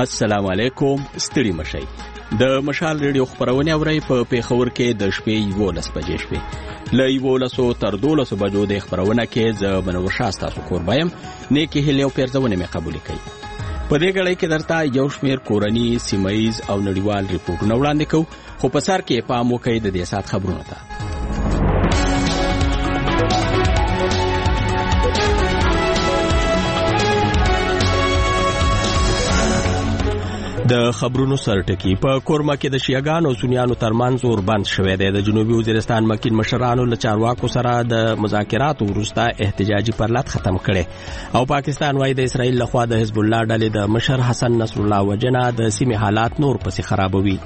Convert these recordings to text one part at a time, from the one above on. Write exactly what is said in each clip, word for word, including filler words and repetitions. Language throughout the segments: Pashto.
السلام علیکم. ستړي مشئ. د مشال ریډیو خبرونه اوري په پیښور کې د شپې یولس بجې شوې. له یولس تر دولس بجو د خبرونه کې ز منور شاستا سکور بایم نیکی هلیو پیرځونه مې قبول کړي. په دې غړې کې درته یو شمېر کورنی سیمایز او نړیوال ریپورتونه وړاندې کوو، خو په سر کې پام وکړئ د دې سات خبرونه ته. د خبرونو سرټکی په کورما کې د شیعاګانو او سنیانو ترمنځ اور بند شوې ده. د جنوبي وزیرستان مکین مشرانو له چارواکو سره د مذاکراتو وروسته احتجاجي پرلط ختم کړي او پاکستان وايي د اسرائیل لخوا د حزب الله ډلې د مشر حسن نصر الله وجنه د سیمې حالات نور پسې خرابوي.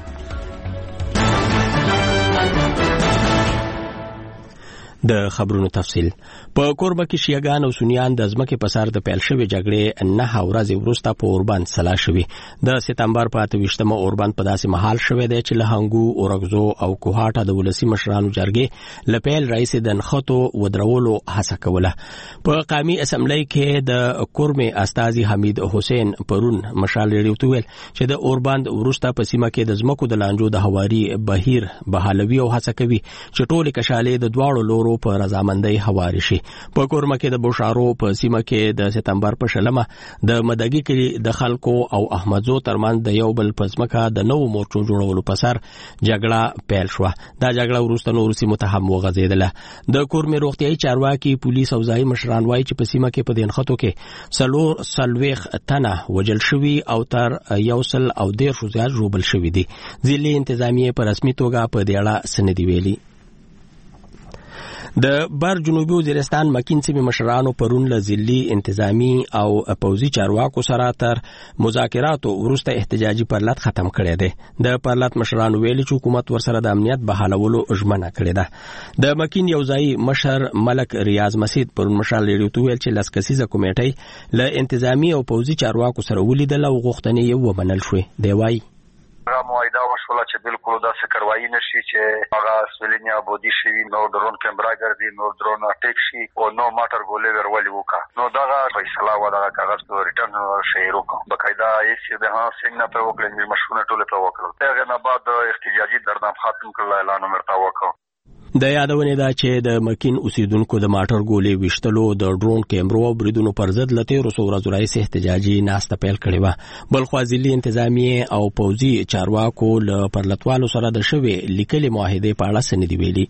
د خبرونو تفصیل. په کوربه کې شیعاګان او سنیان د ځمکې په سر د پیل شوې جګړې نه ورځې وروسته په اوربند سلا شوي. د سپتمبر په اته ویشتمه اوربند په داسې مهال شوی دی چې له هنګو، اورګزو او کوهاټه د ولسي مشرانو جرګې له پیل رئیس د نښتو ودرولو هڅه کوله. په قومي اسمبلی کې د کورمې استازي حمید حسین پرون مشال ریډیو ته ویل چې د اوربند وروسته په سیمه کې د ځمکو د لانجو د هواري بهیر بحالوي او هڅه کوي چې ټولې کشالې د دواړو لورو په رضامندۍ هواري شي. په کورمه کې د بوشارو په سیمه کې د سپتمبر په شلمه د مدګي کې د خلکو او احمدزو ترمنځ د یو بل په ځمکه د نو مورچو جوړولو په سر جګړه پیل شوه. دا جګړه وروسته نور سیمو ته هم وغځېدله. د کورمې روغتیايي چارواکي، پولیس او ځایي مشران وایي چې په سیمه کې په دې نښتو کې څلور څلوېښت تنه وژل شوي او تر یو سل او دېرشو زیات ژوبل شوي دي. ځینې انتظامیې په رسمي توګه په دې اړه څه نه دي ویلي. د بر جنوبي وزیرستان مکین سیمې مشرانو پرون له ځلي انتظامی او پوځي چارواکو سره تر مذاکراتو وروسته احتجاجي پرلط ختم کړی دی. د پرلط مشرانو ویلي چې حکومت ورسره د امنیت بحالولو ژمنه کړې ده. د مکین یو ځایي مشر ملک ریاض مسید پرون مشال ریډیو ته ویل چې لس کسیزه کمیټۍ له انتظامی او پوځي چارواکو سره ولیدل او غوښتنې یې ومنل شوې. دی وایي هغه معاهده وشوله چې بالکل داسې کاروایي نشي چې هغه سویلینیا بودی شي، نو درون کیمرا ګرځي، نو درون اټیک شي او نو ماټر ګولې ورولي وکا. نو دا فیصله و دا کاغذ په ریټرن شهر وکړ. بقاعده یې د ها څنګه په وکړل مشونه ټوله په وکړل. هغه نه بعد احتجاجي دردنام ختم کړل، اعلان مرتا وکړ. د یادونه ده چې د مکین اوسیدونکو د ماټر ګولې وشتلو د ډرون کیمرو او بریدونو پر ضد له تیرو څو ورځو راهیسې احتجاجي ناسته پیل کړې وه. بل خوا ځلي انتظامیې او پوځي چارواکو له پرلطوالو سره د شوې لیکلې معاهدې په اړه څه نه دي ویلي.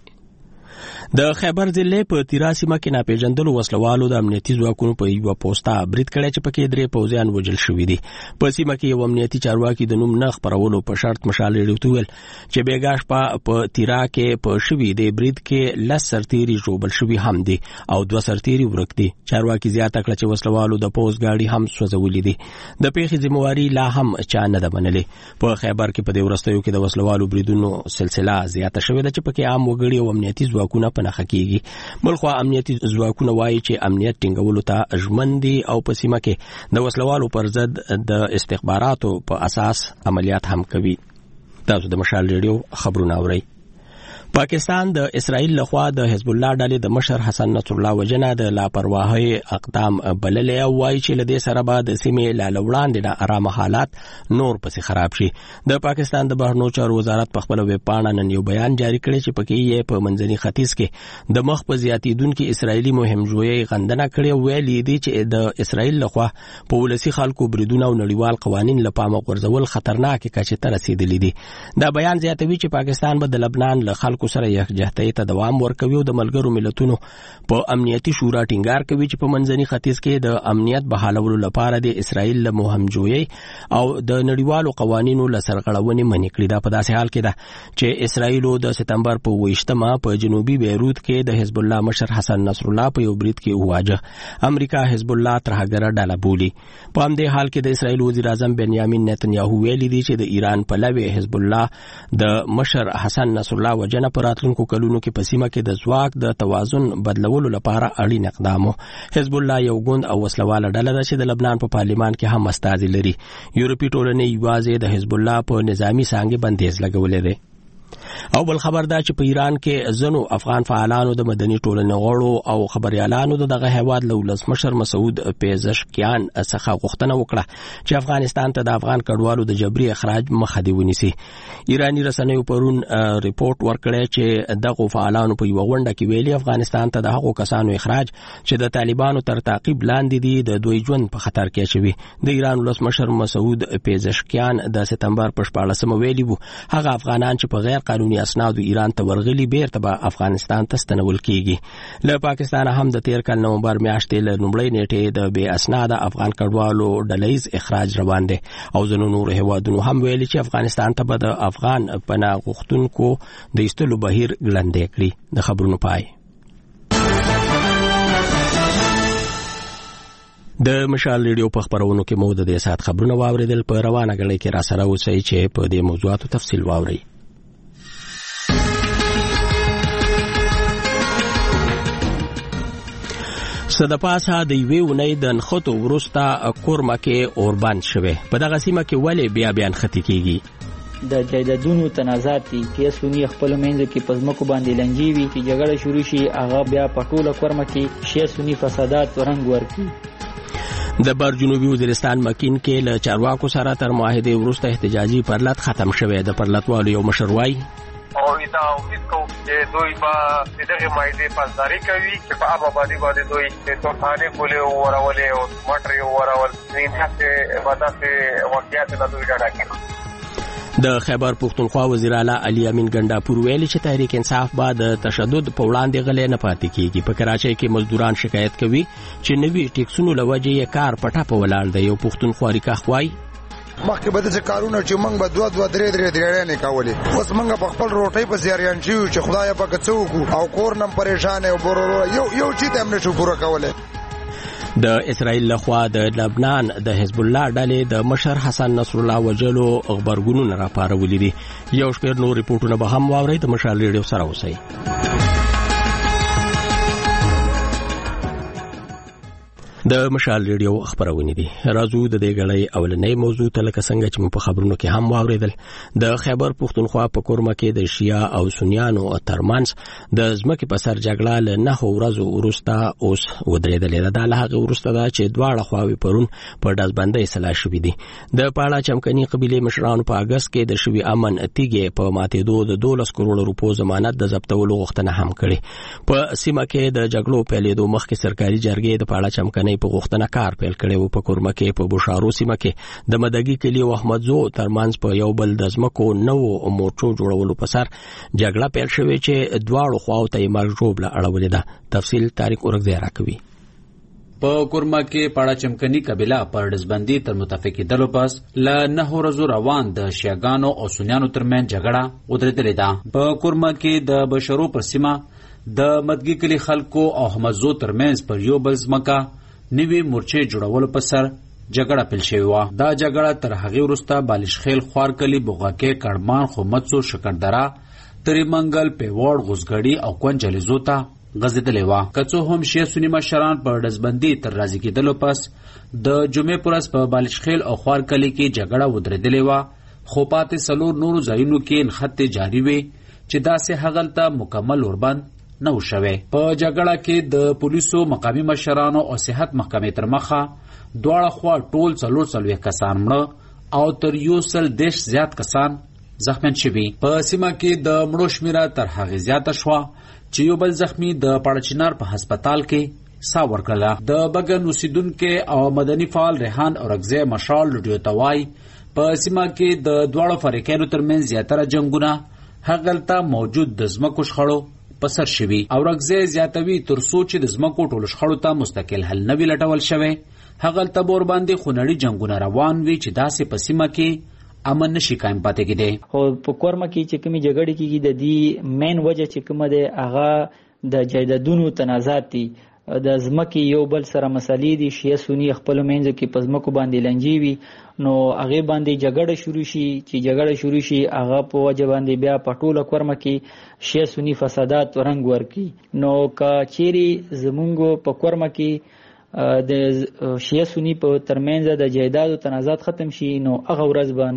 د خیبر ضلع په تیرا سیمه کې ناپېژندلو وسلوالو د امنیتي ځواکونو په یوه پوسټه برید کړی چې پکې درې پوځیان وژل شوي دي. په سیمه کې یو امنیتي چارواکي د نوم نه خپرولو په شرط مشال ریډیو ته ویل چې بېګا شپه په تیرا کې په شوي د برید کې لس سرتیري ژوبل شوي هم دي او دوه سرتیري ورک دي. چارواکي زیاته کړه چې وسلوالو د پوځ ګاډي هم سوځولي دي. د پیښې ذمہواري لا هم چا نه ده منلې. په خیبر کې په دې وروستیو کې د وسلوالو بریدونو سلسله زیاته شوې ده چې پکې عام وګړي او امنیتي ځواکونه په نښه کېږي. بلخوا امنیتي ځواکونه وایي چې امنیت ټینګولو ته ژمن دي او په سیمه کې د وسلوالو پر ضد د استخباراتو په اساس عملیات هم کوي. تاسو د مشال ریډیو خبرونه اورئ. پاکستان د اسرائیل لخوا د حزب الله ډلې د مشر حسن نصر الله وجنه د لاپرواهۍ اقدام بللې او وایي چې له دې سره به د سیمې له وړاندې د آرامه حالات نور پسې خراب شي. د پاکستان د بهرنیو چارو وزارت په خپله ویب پاڼه نن یو بیان جاری کړی چې پکې یې په منځني ختیځ کې د مخ په زیاتېدونکي اسرائیلي مهمجویۍ غندنه کړې او ویلي دي چې د اسرائیل لخوا په ولسي خلکو بریدونه او نړیوال قوانین له پامه غورځول خطرناکې کچې ته رسېدلي دي. دا بیان زیاتوي چې پاکستان به د لبنان له خلکو سره یکجهتۍ ته دوام ورکوي او د ملګرو ملتونو په امنیتي شورا ټینګار کوي چې په منځني ختیځ کې د امنیت بحالولو لپاره د اسرائیل له مهمجویۍ او د نړیوالو قوانینو له سرغړونې منع کړي. دا په داسې حال کې ده چې اسرائیلو د سپتمبر په ویشتمه په جنوبي بیروت کې د حزب الله مشر حسن نصر الله په یو برید کې وواژه. امریکا حزب الله ترهګره ډله بولي. په همدې حال کې د اسرائیل وزیر اعظم بنیامین نتنیاهو ویلي دی چې د ایران پلوی حزب الله د مشر حسن نصر الله وجنه پر راتلونکو کلونو کې په سیمه کې د ځواک د توازن بدلولو لپاره اړین اقدام. حزب الله یو ګوند او وسلواله ډله ده چې د لبنان په پارلیمان کې هم استازي لري. یورپي ټولنې یوازې د حزب الله په نظامی څانګې بندیز لګولې ده. او بل خبر دا چې په ایران کې ځنو افغان فعالانو د مدني ټولنې غړو او خبريالانو دغه هیواد له ولسمشر مسعود پیزشکیان څخه غوښتنه وکړه چې افغانستان ته د افغان کډوالو د جبري اخراج مخه دی ونیسي. ایرانی رسنیو پرون ریپورت ورکړی چې دغه فعالانو په یو غونډه کې ویلي افغانستان ته د هغو کسانو اخراج چې د طالبانو تر تعقیب لاندې دي د دوی ژوند په خطر کې اچوي. د ایران ولسمشر مسعود پیزشکیان د سپتمبر په شپاړلسمه ویلي وو هغه افغانان چې په غیر قانوني اسنادو ایران ته ورغلي بیرته به افغانستان ته ستنول کیږي. له پاکستان هم د تیر کال نومبر میاشتې له لومړۍ نیټې د بې اسناده افغان کډوالو ډلهیز اخراج روان دی او ځینو نورو هیوادونو هم ویلي چې افغانستان ته به د افغان پناه غوښتونکو د ایستلو بهیر ګړندی کړي. د خبرونو پای. د مشال ریډیو په خبرونو کې مو د دې سات خبرونه واوریدل. په روانه غړي کې را سره اوسئ چې په دې موضوعاتو تفصیل واورئ. صدپاسه د یوې ونې د نښتو وروسته کورمه کې اوربند شوی. په دغه سیمه کې ولې بیا بیا نښتې کیږي؟ د جایدادونو تنازعات دي چې سونی خپل منځ کې پزمکو باندې لنجي وي چې جګړه شروع شي هغه بیا پټوله کورمه کې شی سونی فسادات رنگ ورکي. د بر جنوبي وزیرستان مکین کې له چارواکو سره تر معاهده وروسته احتجاجي پرلط ختم شوی. د پرلطوالو یو مشر وایي او دا امید کوم چې دوی به دغه مایده پاسداري کوي چې په هغه باندې باندې دوی د توخانه کولې او ورولې او مټري ورول نه ته وادثه واقعیت نه دوی ډاډه کړي. د خیبر پختونخوا وزیر اعلی علي امین ګنڈاپور ویلي چې تحریک انصاف به د تشدد په وړاندې غلې نه پاتې کیږي. په کراچۍ کې مزدوران شکایت کوي چې نوي ټیکسونو لوجه یې کار پټه په ولاړ دی. یو پختونخوا ریکا خوای مخکې به د کارونه چې موږ به دوه دوه درې درې درې نه کولې اوس موږ په خپل روټۍ په زیریان شو چې خدای په کڅو او کور نم پریشان او برورو یو یو چې تم نشو پوره کولای. د اسرائیل لخوا د لبنان د حزب الله ډلې د مشر حسن نصر الله وجلو خبرګونونه راپارولې دي. یو شمېر نور ریپورتونه به هم واورئ. د مشال ریډیو سره اوسئ. د مشال ریډیو خبرونه دي. راځو د دې غړې اولنې موضوع ته لکه څنګه چې په خبرونو کې هم واوریدل. د خیبر پختونخوا په کورمه کې د شیا او سنیانو ترمنځ د ځمکې په سر جګړه له نه ورځو وروسته اوس ودرېدلې ده. د هغه وروسته دا چې دواړه خواوې پرون په داسبندۍ سلا شوې دي. د پاړه چمکني قبيله مشرانو په اگست کې د شوی امن اتیګه په ماتېدو د دولس کروڑ روپو ضمانت د ضبطولو غوښتنه هم کړې. په سیمه کې د جګړو پیلېدو مخکې سرکاري جرګې د پاړه چمکني په غوښتنه کار پیل کړی و. په کورمه کې په بشارو سیمه کې د مدګي کلی او احمد زو ترمنځ په یو بل د ځمکو نو موټرو جوړولو په سر جګړه پیل شوې چې دواړو خواو ته یې مرګ ژوبله اړولې ده. تفصیل تاریخ اورګزی راکوي. په کورمه کې پاړه چمکني قبيله پر دزبندي تر متفقیدلو پس ل نه ورځو روان د شیاګانو او سنیانو ترمن جګړه ودرېدلې ده. په کورمه کې د بشرو پر سیمه د مدګي کلی خلکو او احمد زو ترمنځ پر یو بل ځمکه نوی مورچې جوړولو په سر جګړه پیل شوې وه. دا جګړه تر هغې وروسته بالشخیل خوارکلي بوغاکې کړمان خومڅو شکردره تریمنګل پیوړ غوزګړي او کونجلیزو ته غځېدلې وه. که څو هم شیعه سني مشران په ډزبندي تر راضي کېدلو پس د جمعې په ورځ په بالشخیل او خوارکلي کې جګړه ودرېدلې وه، خو پاتې څلور نورو ځایونو کې نښتې جاري وې چې داسې هغلته مکمل اوربند نه و شوی. په جګړه کې د پولیسو مقامي مشرانو او صحت محکمې تر مخه دواړه خوا ټول څلور څلوېښت کسان مړه او تر یو سل دېرش زیات کسان زخمیان شوي. په سیمه کې د مړو شمېره تر هغې زیاته شوه چې یو بل زخمی د پاړچینار په هسپتال کې ساه ورکړله. د بګن اوسیدونکي او مدني فعال ریحان اورګزی مشال لډیو ته وایي په سیمه کې د دواړو فریقینو ترمنځ زیاتره جنګونه هغلته موجود د ځمکو شخړو په سر شوي. اورګزی زیاتوي تر څو چې د ځمکو ټولو شخړو ته مستقل حل نه وي لټول شوی هغلته به ورباندې خونړي جنګونه روان وي چې داسې په سیمه کې امن نشي قایم پاتې کېدی. خو په کورمه کې چې کومې جګړې کېږي د دې مین وجه چې کومه دی هغه د جایدادونو تنازعات دي. د ځمکې یو بل سره مسلې دي. شیعه سني خپل منځ کې په ځمکو باندې لنجي وي نو هغې باندې جګړه شروع شي چې جګړه شروع شي هغه په وجه باندې بیا په ټوله کورمه کې شیعه سني فسادات رنګ ورکي. نو که چیرې زمونږ په کورمه کې د شیعه سني په ترمنځ د جایدادو تنازعات ختم شي نو هغه ورځ باندې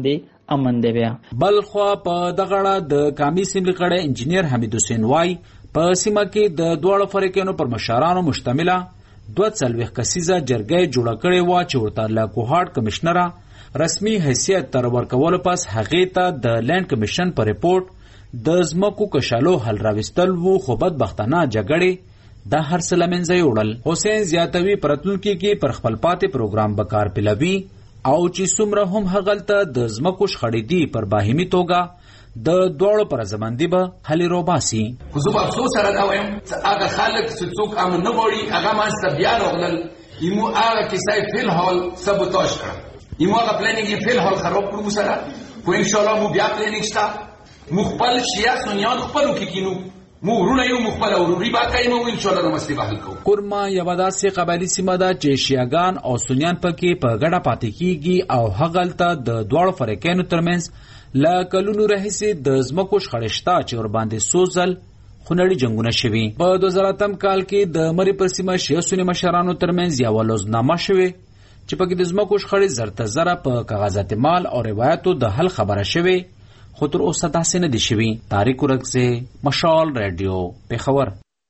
امن دی. بیا بل خو په دغه د کامی سیملي کړه انجینیر حمید حسین وای په سیمه کې د دواړو فریقونو پر مشرانو مشتمله دوه څلوېښت کسیزه جرګه جوړه کړې وه چې ورته له کوهاټ کمشنره رسمي حیثیت تر ورکولو پس هغې ته د لینډ کمیشن په ریپورټ د ځمکو کشالو حل راوستل وو، خو بدبختانه جګړې دا هر څه له منځه یوړل. حسین زیاتوي په راتلونکي کې پر خپل پاتې پروګرام به کار پیلوي او چې څومره هم هغلته د ځمکو شخړې دي پر باهمي توګه د دواړو پر رضامندي به هلې روباسي. خو زه به افسوس سره دا وایم چې هغه خلک چې څوک امن نه غواړي هغه منځته بیا راغلل، ایمو هغه کیسه یې فی الحال سبوتاژ کړه، ایمو هغه پلانینګ یې فی الحال خراب کړو سره، خو انشاءالله مو بیا پلانینګ شته، مو خپل شیعه سنیان خپلو کې کینو، مو ورونه یو مو خپله وروري به کوي، مو انشاءالله د مسلې به حل کوو. کورما یوه داسې قبایلي سیمه ده چې شیعهګان او سنیان پکې په ګډه پاتې کیږي او هغلته د دواړو فریقینو ترمنځ له کلونو راهیسې د ځمکو شخړې شته چې ورباندې څو ځل خونړي جنګونه شوي. په دوه زره اتم کال کې د مرې پر سیمه شیعه سني مشرانو ترمنځ یوه لوزنامه شوې چې پکې د ځمکو شخړې زر تر زره په کاغذات مال او روایتو د حل خبره شوې، خو تر اوسه داسې نه دي شوي. طارق ورکزی، مشال ریډیو، پېښور.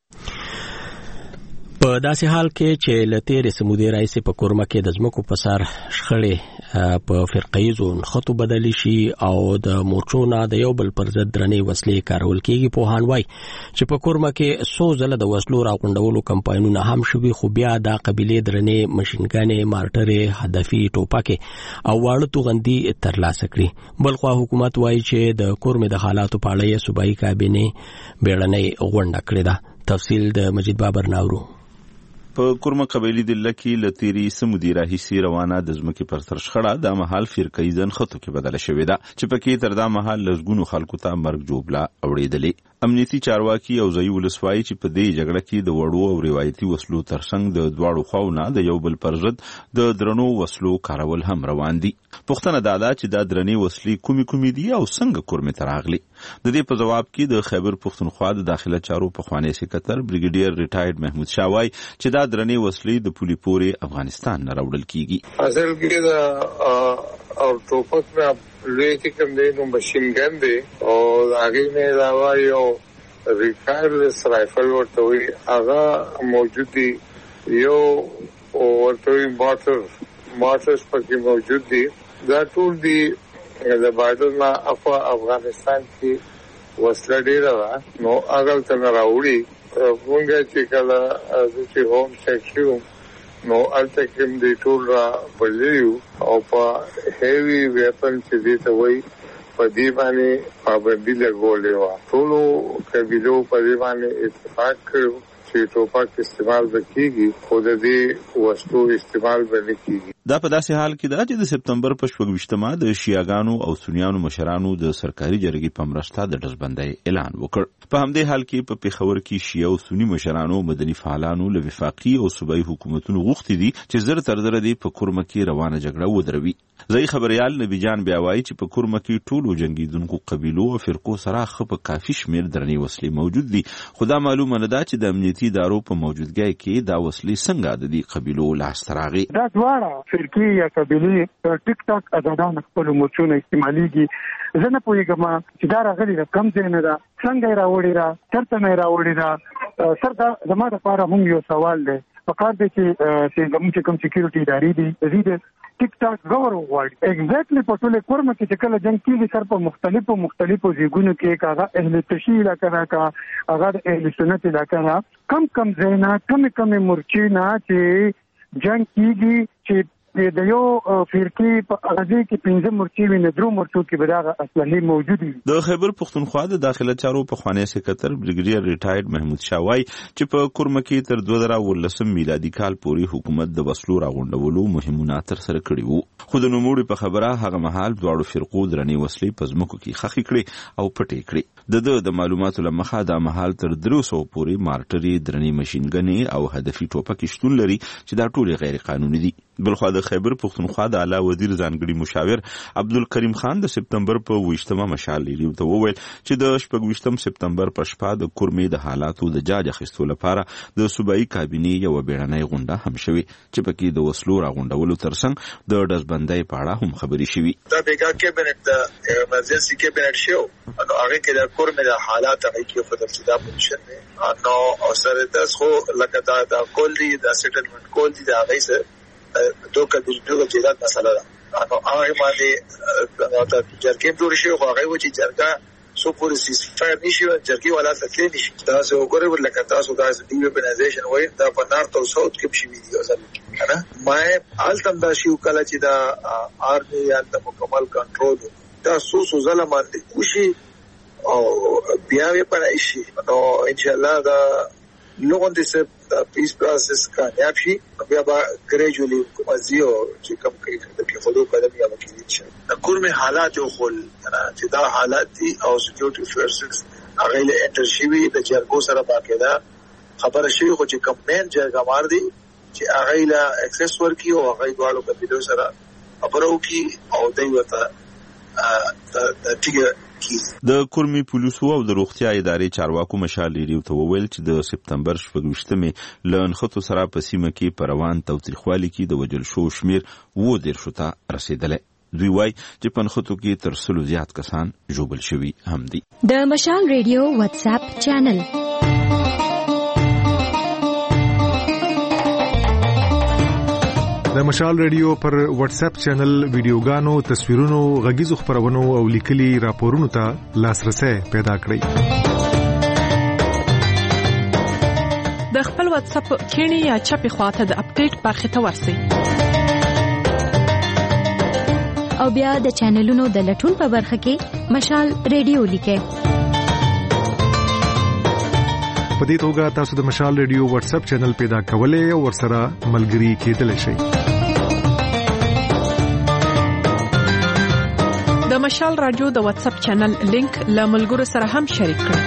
په داسې حال کې چې له تېرې سمودې راهیسې په کورمه کې د ځمکو په سر شخړې په فرقهیزو نښتو بدلې شي او د مورچو نه د یو بل پر ضد درنې وسلې کارول کېږي. پوهان وایي چې په کورمه کې څو ځله د وسلو راغونډولو کمپاینونه هم شوي، خو بیا دا قبیلې درنې ماشینګانې، مارټرې، هدفي ټوپکې او واړه توغندي ترلاسه کړي. بل خوا حکومت وایي چې د کورمې د حالاتو په اړه یې صوبایي کابینې بیړنۍ غونډه کړې ده. تفصیل د مجید بابر ناورو. په کورمه قبایلي ډله کې له تېرې سمودې راهیسې روانه د ځمکې پر سر شخړه دا مهال فرقهیزه نښتو کې بدله شوې ده چې پکې تر دا مهال لسګونو خلکو ته مرګ جوبله اورېدلې. امنیتي چارواکي او ځایي ولس وایي چې په دې جګړه کې د وړو او روایتي وسلو ترڅنګ د دواړو خواو نه د یو بل پر ضد د درنو وسلو کارول هم روان دي. پوښتنه دا ده چې دا درنې وسلې کومې کومې دي او څنګه کورمې ته راغلي. د دې په جواب کې د خیبر پښتونخوا د داخله چارو پخوانی سکرټر بریګیډیر ریټایرډ محمود شاه وایي چې دا درنې وسلې د پولي پورې افغانستان نه راوړل کیږي. اصل کې دا او ټوپک نه لوی چې کوم دی نو ماشین ګن دی او هغه نه علاوه یو ریکارلس رایفل ورته وي هغه موجود دی، یو ورته وي ماټر ماټرز پکې موجود دي. دا ټول دی د بارډر نه اخوا افغانستان کې وسله ډېره ده نو هغه ته راوړي. مونږ چې کله چې هوم سیکشن نو الته کوم دی ټول را بلیو او په هیوی ویپن چې دې ته وایي په دې باندې پابندي لګولې وه. ټولو قبیلو په دې باندې اتفاق کړو چې ټوپک استعمال به کېږي خو د دې وسلو استعمال به نه کېږي. دا په داسې حال کې ده چې د سپتمبر په شپږویشتمه د شیعاګانو او سنیانو مشرانو د سرکاري جرګې په مرسته د ډزبندۍ اعلان وکړ. په همدې حال کې په پېښور کې شیعه او سني مشرانو مدني فعالانو له وفاقي او صوبایي حکومتونو غوښتي دي چې زر تر زره دې په کورمه کې روانه جګړه ودروي. ځایي خبریال نبی جان بیا وایي چې په کورمه کې ټولو جنګېدونکو قبیلو او فرقو سره ښه په کافي شمېر درنې وسلې موجود دي، خو دا معلومه نه ده چې د امنیتي ادارو په موجودګۍ کې دا وسلې څنګه د دې قبیلو لاسته راغلي. دا دواړه فرقې یا قبیلې ټیک ټاک ازادان خپل مورچونه استعمالېږي. زه نه پوهېږم چې دا راغلې ده کم ځای نه ده، څنګه یې راوړې ده، چېرته نه یې راوړې ده. سر دا زما دپاره هم یو سوال دی، پکار دی چې زموږ چې کوم سکیورټي ادارې دي د دې ټیک ټاک غور وغواړي. ایگزیکټلی په ټوله کورمه کې چې کله جنګ کېږي سر په مختلفو مختلفو ځایونو کې هغه اهل تشیع علاقه ده که هغه د اهل سنت علاقه ده، کم کم ځای نه کمې کمې مورچې نه چې جنګ کېږي چې د یو فرقې په هغه کې پنځه مورچې وي نه درو مورچو کې به دغه اسلحې موجود وي. د خیبر پښتونخوا د داخله چارو پخوانی سکرټر بریګیډیر ریټایرډ محمود شاه وایي چې په کورمه کې تر دوه زره اوولسم میلادي کال پورې حکومت د وسلو راغونډولو مهمونه ترسره کړي وو، خو د نوموړي په خبره هغه مهال دواړو فرقو درنې وسلې په ځمکو کې ښخې کړې او پټې کړې. د ده د معلوماتو له مخه دا مهال تر درې سوو پورې مارټرې، درنې ماشینګنې او هدفي ټوپکې شتون لري چې دا ټولې غیر قانوني دي. بلخوا د خیبر پښتونخوا د اعلی وزیر ځانګړي مشاور عبدالکریم خان د سپتمبر په ویشتمه مشال لیدو ته وویل چې د شپږ ویشتم سپتمبر په شپه د کورمې د حالاتو د جاج اخیستو لپاره د صوبایي کابینې یو بیړنۍ غونډه هم شوې چې پکې د وسلو راغونډولو ترڅنګ د ډزبندۍ په اړه هم خبرې شوې. دا بیګا کابینټ د ایمرجنسي کابینټ شو نو هغه کې د کورمې د حالات هغه کې په تفصیل پوښتنه نه نو او سره د خو لکه دا د کول دي د سیټلمنت کول دي دا غي سره دوه کډیټو چې دا مسله ده نو هغه باندې دا جرګې جوړ شي خو هغه و چې جرګه سو پورې سیسفایر نشي جرګې ولا تکلی نشي تاسو وګورئ لکه تاسو دا د ویپنایزیشن وایي دا په نارت او ساوث کې شي ویډیو اصل کنه ما التم دا شی وکړه چې دا آرمي یا د مکمل کنټرول دا سو سو ظلم باندې کوشي او بیا یې پرای شي نو ان شاء الله دا لوګون دې سه پیس پروسس کامیاب شي بیا به ګریجوالي کومازیو چې کوم کوي د خلکو قدم یا وکیل شي د کورمه حالات او خل چې دا حالات دي او سکیورټي فورسز هغه له انټر شي د جرګو سره باقاعده خبره شي خو چې کمپاین جرګه مار دي چې هغه له اکسس ورکی او هغه دوالو کبیلو سره خبرو کی او دوی وته د ټیګر د کورمي پولیسو او د روغتیا ادارې چارواکو مشال لیدو ته وویل چې د سپتمبر شپږ ویشتمې له نښتو سره په سیمه کې په روان تاوتریخوالي کې د وژل شوو شمېر اووه دېرشو ته رسېدلی. دوی وایي چې په نښتو کې تر سلو زیات کسان ژوبل شوي هم دي. د مشال ریډیو واتس اپ چینل د مشال ریډیو پر واتس اپ چینل ویډیوګانو، تصویرونو، غږیزو خبرونو او لیکلي راپورونو ته لاسرسي پیدا کړئ. د خپل واتس اپ کینی یا چپی خواته د اپډیټ برخه ته ورسئ او بیا د چینلونو د لټون په برخه کې مشال ریډیو لیکئ. په دې توګه تاسو د مشال ریډیو واتس اپ چینل پیدا کولای او ورسره ملګري کېدلی شئ. د مشال رادیو د واتس اپ چینل لینک له ملګرو سره هم شریک کړئ.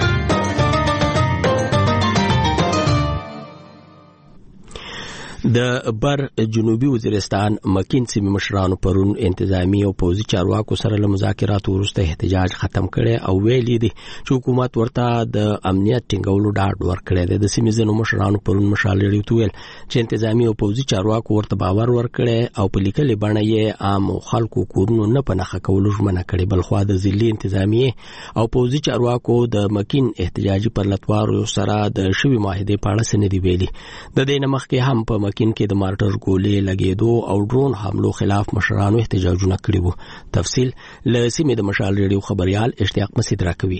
د بر جنوبي وزیرستان مکین سیمې مشرانو پرون انتظامی او پوځي چارواکو سره له مذاکراتو وروسته احتجاج ختم کړي او ویلي دي چې حکومت ورته د امنیت ټینګولو ډاډ ورکړی دی. د سیمې ځینو مشرانو پرون مشال ریډیو ته ویل چې انتظامی او پوځي چارواکو ورته باور ورکړی او په لیکلې بڼه یې عام خلکو کورونو نه په نښه کولو ژمنه کړې. بلخوا د ضلعي انتظامی او پوځي چارواکو د مکین احتجاجي پرلتوارو سره د شوي معاهدې په اړه څه نه دي ویلي. د دې نه مخکې هم په مکین کې د مارټر ګولې لګېدو او ډرون حملو خلاف مشرانو احتجاجونه کړي وو. تفصیل له سیمې د مشال ریډیو خبريال اشتیاق مسعود راکوي.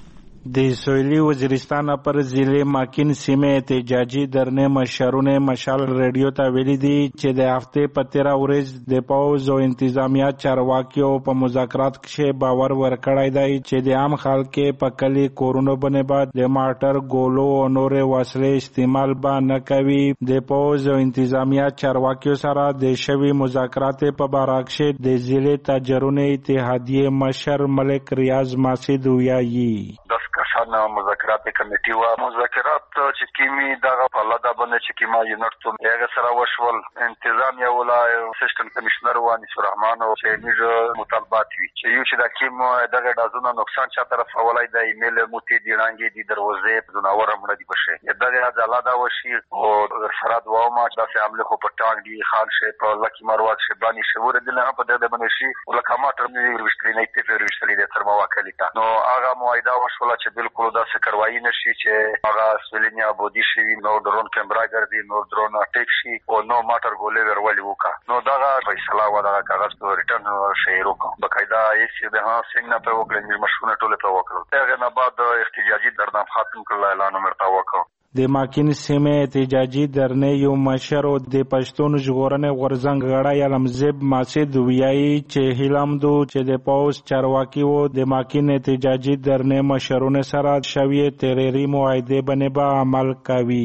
د سویلی وزیرستان پر ضلع ماکین سیمه احتجاجي درنه مشرونه مشال ریډیو ته ویلي دي چې د هفته په تیرا ورځ د پوز او انتظامیه چارواکیو په مذاکرات کې باور ورکړای دی چې د عام خلکو په کلی کورونو باندې بعد د مارټر ګولو او نور وسلې استعمال به نه کوي. د پوز او انتظامیه چارواکیو سره د شوی مذاکرات په بارکشه د ضلع تاجرونه اتحادیه مشر ملک ریاض ماسید ویایي کسان مذاکرات کمیټي وا مذاکرات چې کیمي دغه په لاده باندې چې کیما یونټ ته هغه سره وشول انتظام یو ولای سیستم کمشنر وانی رحمان او چې موږ مطالبات وی چې یو چې د کیم دغه دازونه نقصان چا طرف ولای د ایمیل موتی دی رانګي دي دروازې زناور مړ دي بشه دغه ځلاده وشي او فراد و ما چې د عمله خو په ټاګ دی خان شي په لکی مروات شي بانی شعور دي نه په دغه باندې شي ولکه ماټر مې ورشتري نه ته ورشتري د تر مواکلیتا نو هغه موعده وشول چې بالکل دا څه کاروایی نشي چې هغه سولینیا بودی شي نو درون کیمرا ګرځي نو درون اٹیک شي او نو ماټر ګولې ورولي وکا نو دا فیصله و دا کاغذ ته ریټرن شي روکو بقاعده یې به ها څنګه په وکړل مشونه ټوله په وکړل هغه نه بعد احتجاجي درنام ختم کړل اعلان مرتا وکړ. د ماکین سیمه احتجاجي درنه یو مشر او د پښتون ژغورنې غورزنګ غړی علمزب ماسید ویایي چې هیلمدو چې د پاوس چارواکي وو د ماکین احتجاجي درنه مشرونه سره شوی ترری معاهده باندې به عمل کوي.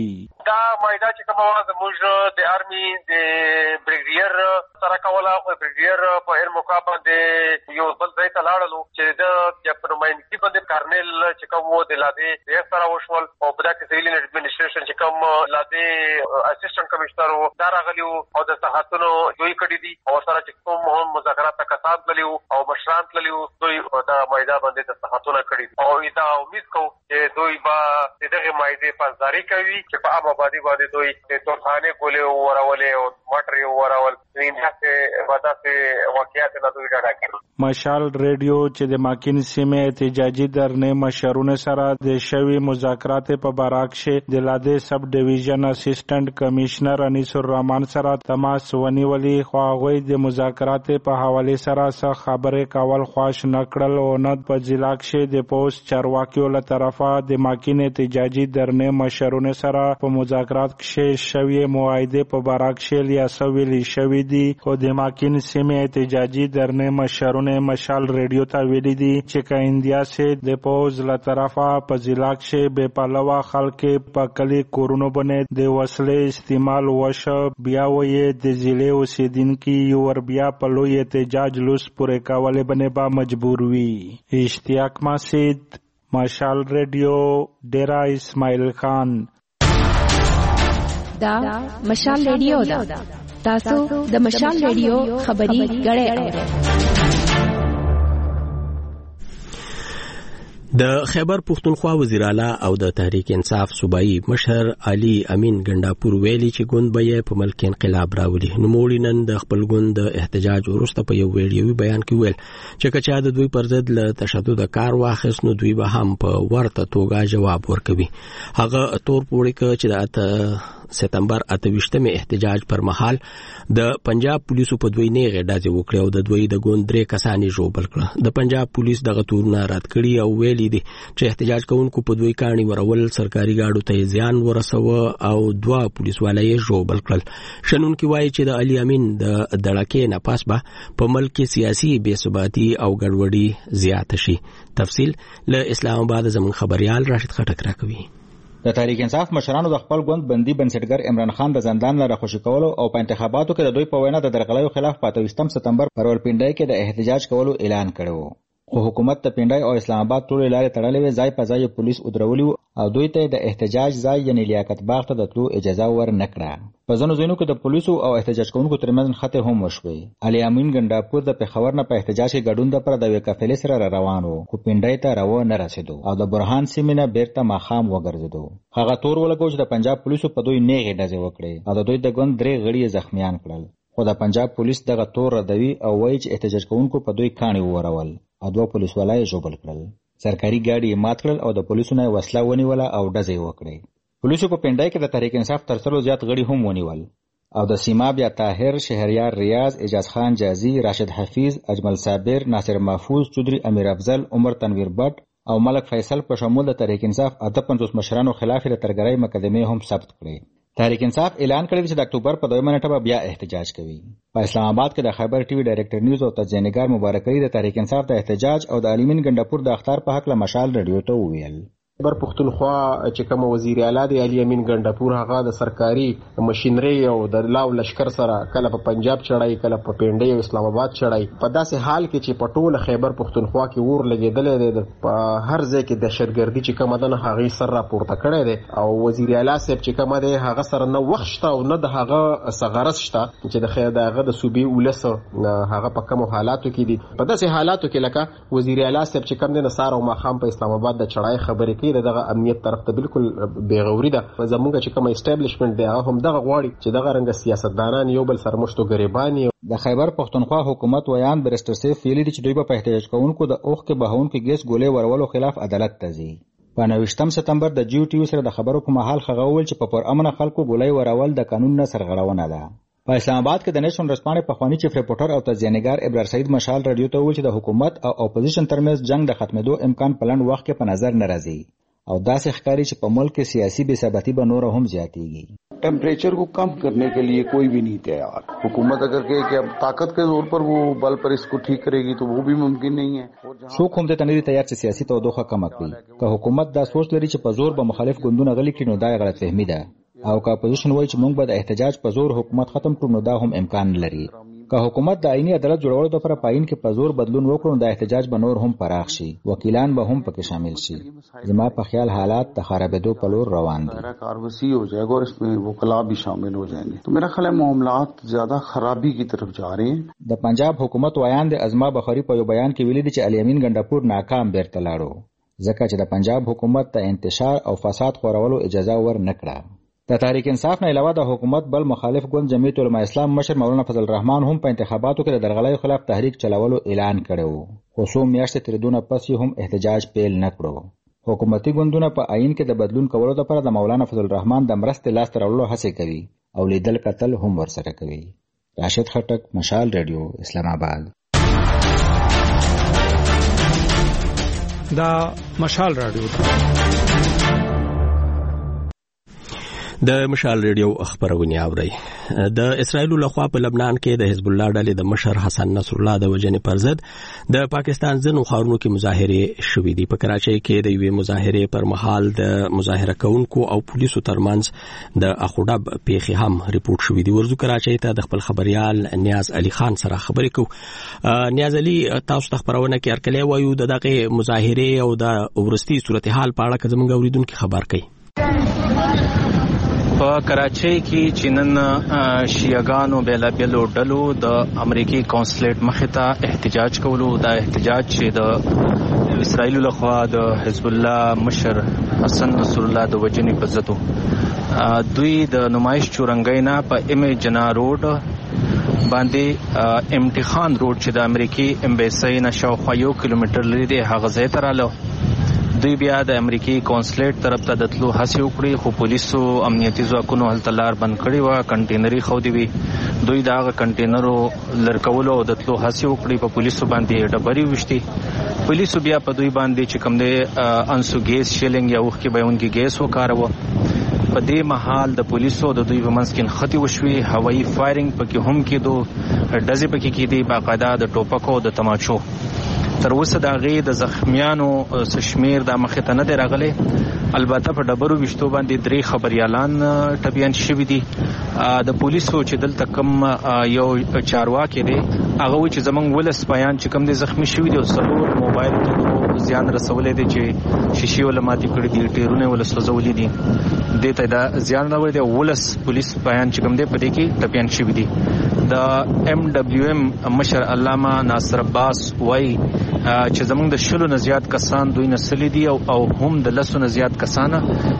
دا مایده چې کومه وه زموږ د آرمي د بریګیډیر سره کوله. خو بریګیډیر په هر موقع باندې یو بل ځای ته لاړلو چې د په نمایندګي باندې کارنل چې کوم و د لادې د سره وشول او په دا کې سیویل اډمنسټریشن چې کوم لادې اسسټنټ کمشنر و دا راغلی او د صحتونو دوی کړي دي او سره چې کوم هم مذاکرات ته کسان تللي او مشران تللي دوی دا مایده باندې د صحتونه کړي او دا امید کوو چې دوی به د دغه مایدې پاسداري کوي چې په عام آبادي باندې دوی د توپخانې ګولې وورولې او موټر یې وورول. داسې به داسې واقعیات نه دوی ډاډه کړي. مشال ریډیو چې د ماکین سیمې احتجاجي درنې مشرونه سره د شوي مذاکرات په باره کې د لادې سب ډیویژن اسسټنټ کمشنر انیس الرحمن سره تماس ونیولي، خو هغوی د مذاکرات په حواله سره څه خبرې کول خوښ نه کړل او نه په ضلع کې د پوسټ چارواکیو له طرفه د ماکین احتجاجي درنې مشرونه سره په مذاکرات کې شوي معاهدې په باره کې یا سویلي شوي دي. خو د ماکین سیمې احتجاجي درنې مشرونه مشال ریډیو ته ویلي دي چې که انډیا سه د پوز له طرفه په ضلع کې بے پلوه خلک په کلی کورونو باندې د وسلې استعمال وشه، بیا وې د ضلع اوسیدونکو یو ور بیا په لوی احتجاج لوس پورې کولې باندې با مجبور وي. اشتیاق مسجد، مشال ریډیو، ډیرا اسماعیل خان. دا مشال ریډیو دا تاسو د مشال ریډیو خبري غړې اورئ. د خیبر پختونخوا وزیر اعلی او د تحریک انصاف صوبایي مشر علي امین ګنداپور ویلي چې ګوند به یې په ملک انقلاب راولي. نوموړي نن د خپل ګوند د احتجاج وروسته په یو ویډیوي بیان کې ویل چې که چا د دوی پر ضد له تشدد کار واخیست نو دوی به هم په ورته توګه جواب ورکوي. هغه تور پوړی ک چې د اته سپتمبر اتهویشتمې احتجاج پر مهال د پنجاب پولیسو په دوی نه غډازي وکړه او د دوی د ګوند درې کسانې ژوبل کړه. د پنجاب پولیس دغه تورونه رد کړي او ویلي دي چې احتجاج کوونکو په دوی کاڼي ورول، سرکاري گاډو ته زیان ورسوه او دوا پولیسوالای ژوبل کړل. شنونکي وایي چې د علي امین د دړکې نه پاس به په ملک کې سیاسي بې ثباتي او ګډوډي زیاته شي. تفصیل له اسلام آباد زموږ خبريال راشد خټک راکوي. د تحریک انصاف مشرانو د خپل ګوند بندي بنسټګر عمران خان د زندان لاره خوشی کولو او په انتخاباتو کې د دوی په وینا د درغلیو خلاف په اتهویشتم سپتمبر پر ولپینډای کې د احتجاج کولو اعلان کړو. خو حکومت ته پینډای او اسلام آباد ټول لارې تړلې وې، ځای په ځای پولیس ودرولي او دوی ته د احتجاج ځای یعنی لیاقت باغ ته د تلو اجازه ور نه کړه. په ځینو ځایونو کې د پولیسو او احتجاج کوونکو ترمنځ خطې هم وشوې. علي امین ګنداپور د پېښور نه په احتجاج کې ګډون لپاره د یوې قافلې سره را روان و، خو پینډای ته راو نه رسېدو او د برهان سیمې نه بیرته ماښام وګرځېدو. هغه تور ولګو چې د پنجاب پولیسو په دوی نیغې ډزې وکړې او د دوی د ګوند درې غړي یې زخمیان کړل. خو د پنجاب پولیس دغه تور ردوي او وایي چې احتجاج کوونکو په دوی کاڼي وورول او دوه پولیسوالای ژوبل کړل. سرکاري ګاډي یې مات کړل او د پولیسو نه وسله ونیوله او ډزې وکړې. پولیسو په پینډای کې د تحریک انصاف تر څلو زیات غړي هم ونیول او د سیماب یا طاهر، شهریار ریاض، اجاز خان جازي، راشد حفیظ، اجمل صابر، ناصر محفوظ چودري، امیر افضل، عمر تنویر بټ او ملک فیصل په شمول د تحریک انصاف اته پنځوس مشرانو خلاف د ترګرۍ مقدمې هم ثبت کړې. تحریک انصاف اعلان کړی چې د اکتوبر په دویمه نیټه به بیا احتجاج کوي. په اسلام آباد کې د خیبر ټي وي ډایریکټر نیوز او تجزیه‌نګار مبارک علي د تحریک انصاف د احتجاج او د علي امین ګنداپور د اخطار په حق له مشال ریډیو ته وویل. خیبر پختونخوا چې کوم وزیر اعلی دی علي امین ګنداپور هغه د سرکاري ماشينري او د لاو لشکر سره کله په پنجاب چړای کله په پینډي او اسلام آباد چړای په داسې حال کې چې په ټول خیبر پختونخوا کې ور لګیدل دی، په هر ځای کې دهشتګردي چې کومه ده هغه سر راپورته کړی دی او وزیر اعلی صاحب چې کومه دی هغه سره نه وخت شته او نه د هغه سغرس شته چې د خیر دغه د صوبې ولس هغه په کوم حالاتو کې دي. په داسې حالاتو کې لکه وزیر اعلی صاحب چې کوم دی نصار او ماخام په اسلام آباد د چړای خبرې کوي، دغه امنیت طرف ته بالکل بیغوري ده. زموږ چې کوم اسټابلیشمنت دی هغه هم دغه غواړي چې دغه رنګ سیاستدانان یو بل سره مشتو غریبان. د خیبر پختونخوا حکومت ویان برسټر سیف ویلي چې دوی په احتجاج کوونکو د اوخ کې بهونکو ګیس ګولې ورولو خلاف عدالت ته ځي. په نوښتم سپتمبر د جیو ټي وي سره د خبرو په مهال هغه وویل چې په پر امن خلکو ګولې ورول د قانون نه سرغړونه ده. په اسلام آباد کې د نېشنل رسپانې پخوانی چیف ریپورټر او تجزیه‌نګار ابرار سعید مشال رادیو ته وویل چې د حکومت او اپوزیشن ترمنځ جنگ د ختمېدو امکان په لنډ وخت کې په نظر نه راځي او داسې ښکاري چې په ملک کې سیاسي بے ثباتی به نور هم زیاتیږي. टेम्परेचर को कम करने के लिए कोई भी नहीं तैयार. हुकूमत अगर कहे कि अब ताकत के जोर पर वो बल पर इसको ठीक करेगी तो वो भी मुमकिन नहीं है. څوک هم ته نه تیار چې سیاسي تودوخه کم کړي. که حکومت دا سوچ لري چې په زور به مخالف ګوندونه غلي کړي نو دا غلط فهمي ده. او که اپوزیشن وایي چې موږ به د احتجاج په زور حکومت ختم کړو نو دا هم امکان لري. که حکومت د آئینی عدالت جوړولو لپاره پاین کې په زور بدلون وکړو نو د احتجاج به نور هم پراخ شي، وکیلان به هم پکې شامل شي. زما په خیال حالات د خرابېدو په لور روان دي. کاروسی हो जाएगा और इसमें वकला भी शामिल हो जाएंगे तो मेरा ख्याल है मामलात ज्यादा खराबी की तरफ जा रहे हैं. د پنجاب حکومت ویان د ازما بخاری په یو بیان کې ویلي دي چې الیمین ګندپور ناکام بیرته لاړو ځکه چې د پنجاب حکومت د انتشار او فساد خورولو اجازه ور نکړه. د تحریک انصاف نه علاوه د حکومت بل مخالف ګوند جمعیت العلماء اسلام مشر مولانا فضل الرحمن هم په انتخاباتو کې د درغلیو خلاف تحریک چلولو اعلان کړو، خو څو میاشتې تیریدونه پس یې هم احتجاج پیل نکړو. حکومتي ګوندونه په آئین کې د بدلون کولو لپاره د مولانا فضل الرحمن د مرستې لاسته راوړلو هڅې کوي او لیدل کتل هم ورسره کوي. راشد خټک، مشال ریډیو، اسلام آباد. دا مشال رادیو د مشال ریډیو خبرونه اوري. د اسرایل لخوا په لبنان کې د حزب الله ډلې د مشر حسن نصر الله د وجنې پر ضد د پاکستان ځینو ښارونو کې مظاهره شوې دي. په کراچۍ کې د یوې مظاهره پر مهال د مظاهره کوونکو او پولیسو ترمنځ د اخوډب پیښې هم ریپورت شوې دي. ورزو کراچۍ ته د خپل خبريال نیاز علي خان سره خبرې کو. نیاز علي، تاسو ته خبرونه کې ارکلې وایو د دغه مظاهره او د ورستي صورتحال په اړه که زموږ اوریدونکو خبر کړي. په کراچۍ کې چینن شیعاګانو بیلابیلو ډلو د امریکای کونسلیټ مخې ته احتجاج کولو. دا احتجاج چې د اسرائیل لخوا د حزب الله مشر حسن نصر الله د وجنې په ضد دوی د نمایش چورنګۍ نه په ام جنا روډ باندې امتحان روډ چې د امریکای امبیسي نه شاوخوا یو کیلومتر لري دی هغه ځای ته رااله. دوی بیا د امریکای کونسلیټ طرف ته د تلو هڅه وکړي خو پولیسو امنیتي ځواکونو هلته لار بند کړې و، کنټینري خودي وي. دوی دا کنټینرو لړکولو او د تلو هڅه وکړي، په پولیسو باندې ډبري وشتي. پولیسو بیا په دوی باندې چې کوم دی انسو ګیس شیلینګ یا وخت کې بیونګي ګیس وکاروه. په دې محل د پولیسو د دوی په منځ کې خطي وشوي، هوایي فایرینګ پکې هم کېدو، ډزې پکې کېدې، باقاعده د ټوپکو د تماچو. تر اوسه د هغې د زخمیانو شمیر د مخې ته نه دی راغلی. البته په ډبرو ویشتو باندې درې خبریالان ټپیان شوي دي. د پولیسو چې دلته کوم یو چارواکي دی هغه وایي چې زموږ ولس بیان چې کوم دی زخمی شوي دي او څلور موبایل ته زیان رسولی دی چې شیشې وله ماتې کړي دي، ټیرونه یې وله سوځولي دي، دې ته دا زیان راوړی دی. ولس پولیس بیان چې کوم دی په دې کې ټپیان شوي دي. د ایم ډبلیو ایم مشر علامه ناصر عباس وایي چې زموږ د شلو نه زیات کسان دوی نسلی دي او هم د لسو نه زیات کسان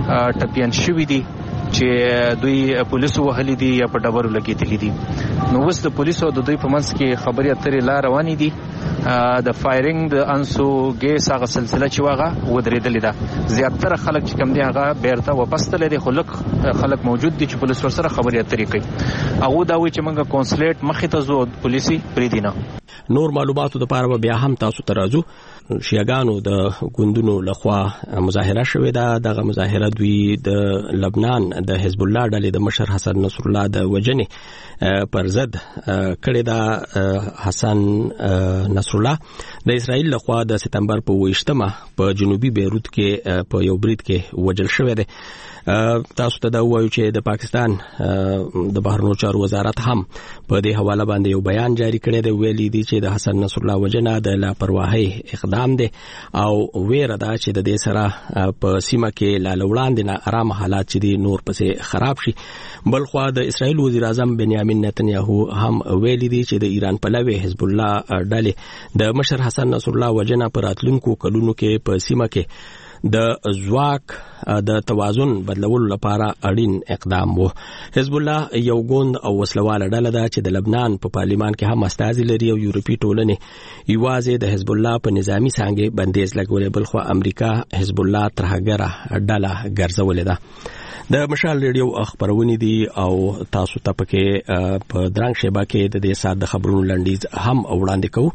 ټپیان شوي دي چې دوی پولیسو وهلي دي یا په ډبرو لګېدلي دي. نو اوس د پولیسو د دوی په منځ کې خبرې اترې لا روانې دي. د فایرینګ د انسو ګیس هغه سلسله چې هغه ودرېدلې ده. زیاتره خلک چې کوم دي هغه بیرته واپس تللی دي، خو لږ خلک موجود دي چې پولیس ورسره خبرې اترې کوي. هغه دا وایي چې موږ کونسلیټ مخې ته ځو، پولیسي پرېږدي نه. نور معلوماتو لپاره بیا هم تاسو ته راځو. شیعاګانو د ګوندونو لخوا مظاهره شوې ده. دغه مظاهره دوی د لبنان د حزب الله ډلې د مشر حسن نصر الله د وجنې پر ضد کړې ده. حسن نصر الله د اسرائیل لخوا د سپتمبر په ویشتمه په جنوبي بیروت کې په یو برید کې وژل شوی دی. تاسو ته دا وایو چې د پاکستان د بهرنیو چارو وزارت هم په دې حواله باندې یو بیان جاری کړی دی. ویلي دي چې د حسن نصر الله وجنه د لاپرواهۍ اقدام دی او ویره ده چې د دې سره په سیمه کې لا وړاندې نه آرام حالات چې دي نور پسې خراب شي. بل خو د اسرائیل وزیر اعظم بنیامین نتنیاهو هم ویلي دي چې د ایران پلوي حزب الله ډلې د مشر حسن نصر الله وجنه پر راتلونکو کلونو کې په سیمه کې د ځواک د توازن بدلولو لپاره اړین اقدام وو. حزب الله یو ګوند او وسلواله ډله ده چې د لبنان په پارلیمان کې هم استازي لري او یورپی ټولنې یوازې د حزب الله په نظامی څانګې بندیز لګولې، بل خو امریکا حزب الله ترهګره ډله ګرځولې ده. د مشال ریډیو خبرونه دي او تاسو ته پکې په درنګ شیبه کې د دې سات د خبرونو لنډیز هم وړاندې کوو.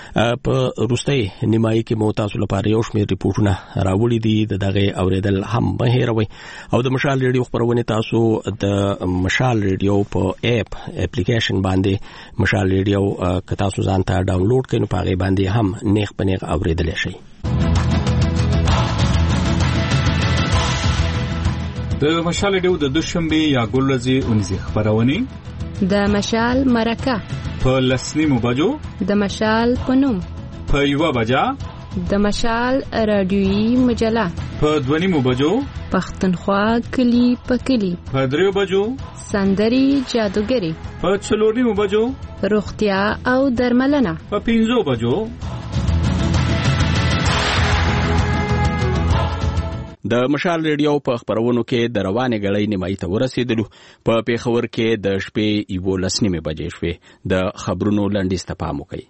په روستۍ نیمایي کې مو تاسو لپاره یو شمېر ریپورتونه راوړي دي، د دغه اوریدل هم مه هېروئ. او د مشال ریډیو خبرونه تاسو د مشال ریډیو په اپ اپلیکیشن باندې مشال ریډیو که تاسو ځان ته ډاونلوډ کړئ نو په هغې باندې هم نیغ په نیغ اوریدلی شئ. د مشال ډیو د دوشنبه یا ګولځي اونځي خبرونه د مشال مرکه په لسنیمو بجو د مشال پنوم په یو بجا د مشال رادیویی مجله په دونیمو بجو پښتونخوا کلی په کلی په دریو بجو سندري جادوګری په څلورنیمو بجو روغتیا او درملنه په پنځو بجو. د مشال ریډیو په خبرونو کې د روانې غړۍ نیمایي ته ورسېدلو. په پیښور کې د شپې یو لسنیمه بجې شوې. د خبرونو لنډیز ته پام وکړئ.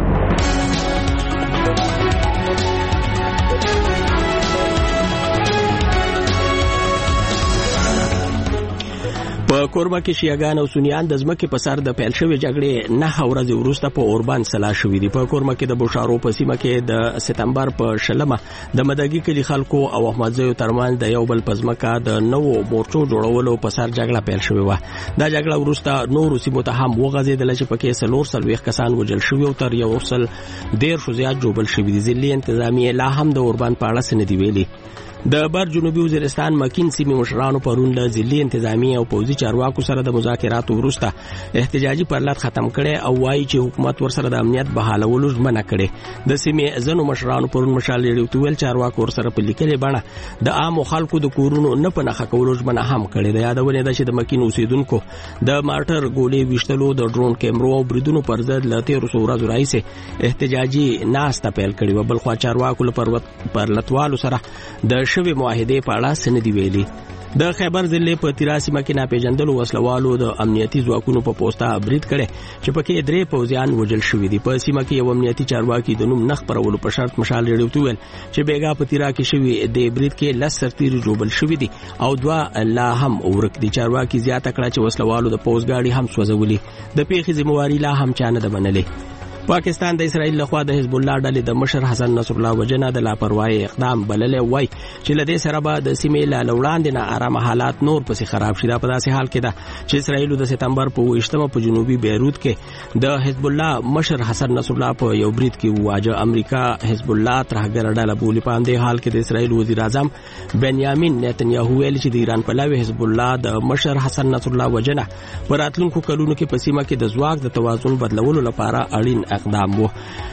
په کورما کې شیعاګان او سنیان د ځمکې په سر د پیل شوې جګړې نه ورځې وروسته په اوربان سلا شوې دي. په کورما کې د بوشارو په سیمه کې د سپتمبر په شلمه د مدګي کلی خلکو او احمدزیو ترمن د یو بل په ځمکه د نوو مورچو جوړولو په سر جګړه پیل شوې و. دا جګړه وروسته نور سیمو ته هم وغځېدل چې پکې سلور سلويخ کسان وژل شوي او تر یو سل ډیر شو زیات جوړل شوي دي. ځلې انتظامیه لا هم د اوربان په اړه سندې ویلي. د بر جنوبي وزیرستان مکین سیمې مشرانو پرون له ځلې انتظامیه او پوځي چارواکو سره د مذاکراتو وروسته احتجاجي پرلط ختم کړي او وایي چې حکومت ورسره د امنیت بحالولو ژمنه کړي. د سیمې ځنو مشرانو پرون مشال ریډیو ته ویل چارواکو ورسره په لیکلې بڼه د عام خلکو د کورونو نه په نښه کولو ژمنه هم کړې ده. یادونه ده چې د مکین اوسیدونکو د مارټر ګولې ویشتلو د ډرون کیمرو او بریدونو پر ضد له تیرو څو ورځو راهیسې احتجاجي ناسته پیل کړې وه. بلخوا چارواکو له پرلطوالو سره د شوې معاهدې اړه سندې ویلي. د خیبر ضلع په تیرا سیمه کې ناپېژندلو وسلوالو د امنیتي ځواکونو په پوسټه برید کړي چې پکې درې پوځیان وژل شوي دي. په سیمه کې یو امنیتي چارواکي د نوم نه خپرولو په شرط مشال ریډیو ته ویل چې بیګا په تیرا کې شوي د برید کې لس سرتیري جوړل شوي دي او دوه لا هم ورک دي. چارواکي زیاته کړه چې وسلوالو د پوځ ګاډي هم سوځولي. د پیښې ذمہواری لا هم چا نه ده منلې. پاکستان د اسرائیل لخوا د حزب الله ډلې د مشر حسن نصر الله وجنه د لاپروايي اقدام بللې وای چې لدې سره به د سیمې له لوړاندې نه آرام حالات نور پسې خراب شي. دا په داسې حال کې ده چې اسرائیل د سپتمبر په ویشتمه په جنوبي بیروت کې د حزب الله مشر حسن نصر الله په یو برید کې واجه امریکا حزب الله ترهګر ډله بولی. په همدې حال کې د اسرائیل وزیر اعظم بنیامین نتنیاهو ویل چې د ایران پلاوی حزب الله د مشر حسن نصر الله وجنه په راتلونکو کلونو کې په سیمه کې د ځواک د توازن بدلولو لپاره اړین اقدام وو.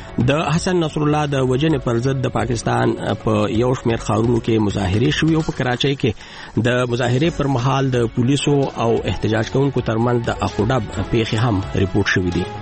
د حسن نصر الله د وجنې پر ضد د پاکستان په یو شمېر ښارونو کې مظاهرې شوې او په کراچۍ کې د مظاهرې پر مهال د پولیسو او احتجاج کوونکو ترمنځ د اخوډب پیښې هم ریپورت شوې دي.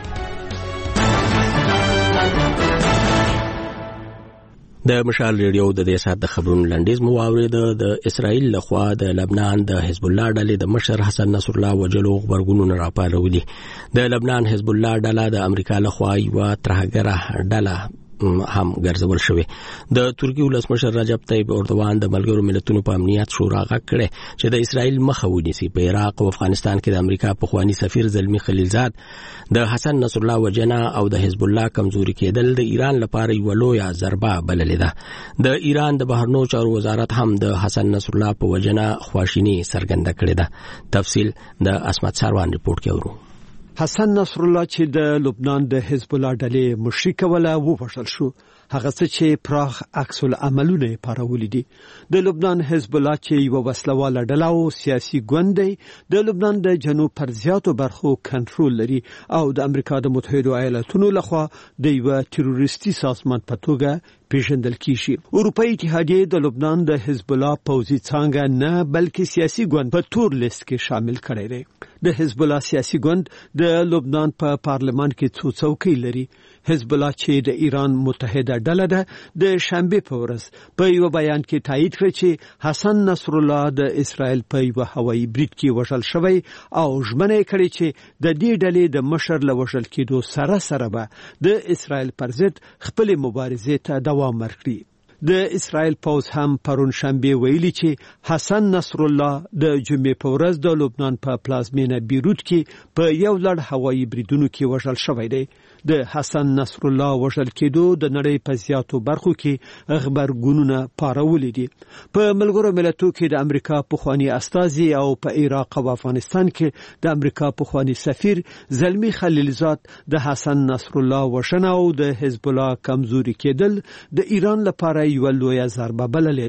د مشال ریډیو د دې سات د خبرونو لنډیز مو واورید. د اسرائیل لخوا د لبنان د حزب الله ډلې د مشر حسن نصر الله وجلو خبرګونونه راپارولي. د لبنان حزب الله ډله د امریکا لخوا یو ترهګره ډله هم ګرځول شوی. د ترکی ولسمشر رجب طیب اردوغان د ملګرو ملتونو په امنیت شورا غږ کړي چې د اسرائیل مخه ونیسي. په عراق او افغانستان کې د امریکا پخوانی سفیر زلمی خلیلزاد د حسن نصر الله وجنه او د حزب الله کمزوري کېدل د ایران لپاره یو لویه ضربه بللې ده. د ایران د بهرنیو چارو وزارت هم د حسن نصر الله په وجنه خواشیني څرګنده کړې ده. تفصیل د اسمت سروان ریپورت کې اورو. حسن نصر الله چې د لبنان د حزب الله ډلې مشري کوله ووژل شو. هغه څه چې پراخ عکس العملونه پارولې دي. د لبنان حزب الله چې یو وسلواله ډله او سیاسي ګوند دی د لبنان د جنوب پر زیاتو برخو کنټرول لري او د امریکا د متحده ایالاتونو لخوا د یو تروریستي سازمان په توګه پیژندل کیږي. اروپאי اتحادیه د لبنان د حزب الله پوځي څانګه نه بلکې سیاسي ګوند په تور لیست کې شامل کړي دي. د حزب الله سیاسي ګوند د لبنان په پارلمان کې څو څوکۍ لري. حزب الله چې د ایران متحده ډله ده د شنبه په ورځ په یو بیان کې تایید کړ چې حسن نصر الله د اسرائیل په یو هوایي برید کې وژل شوی او ژمنه کړې چې د دې ډلې د مشر له وژل کېدو سره سره به د اسرائیل پر ضد خپل مبارزې ته دوام ورکړي. د اسرائیل پوز هم پرون شنبه ویلي چې حسن نصر الله د جمعې په ورځ د لبنان په پلازمینه بیروت کې په یو لړ هوایي بریدونو کې وژل شوی دی. د حسن نصر الله وژل کېدو د نړۍ په زیاتو برخو کې خبرګونونه پارولې دي. په ملګرو ملتونو کې د امریکا پخوانی استازي او په عراق او افغانستان کې د امریکا پخوانی سفیر زلمی خلیلزاد د حسن نصر الله وژنه او د حزب الله کمزوري کېدل د ایران لپاره یو لویه ضربه بللې ده.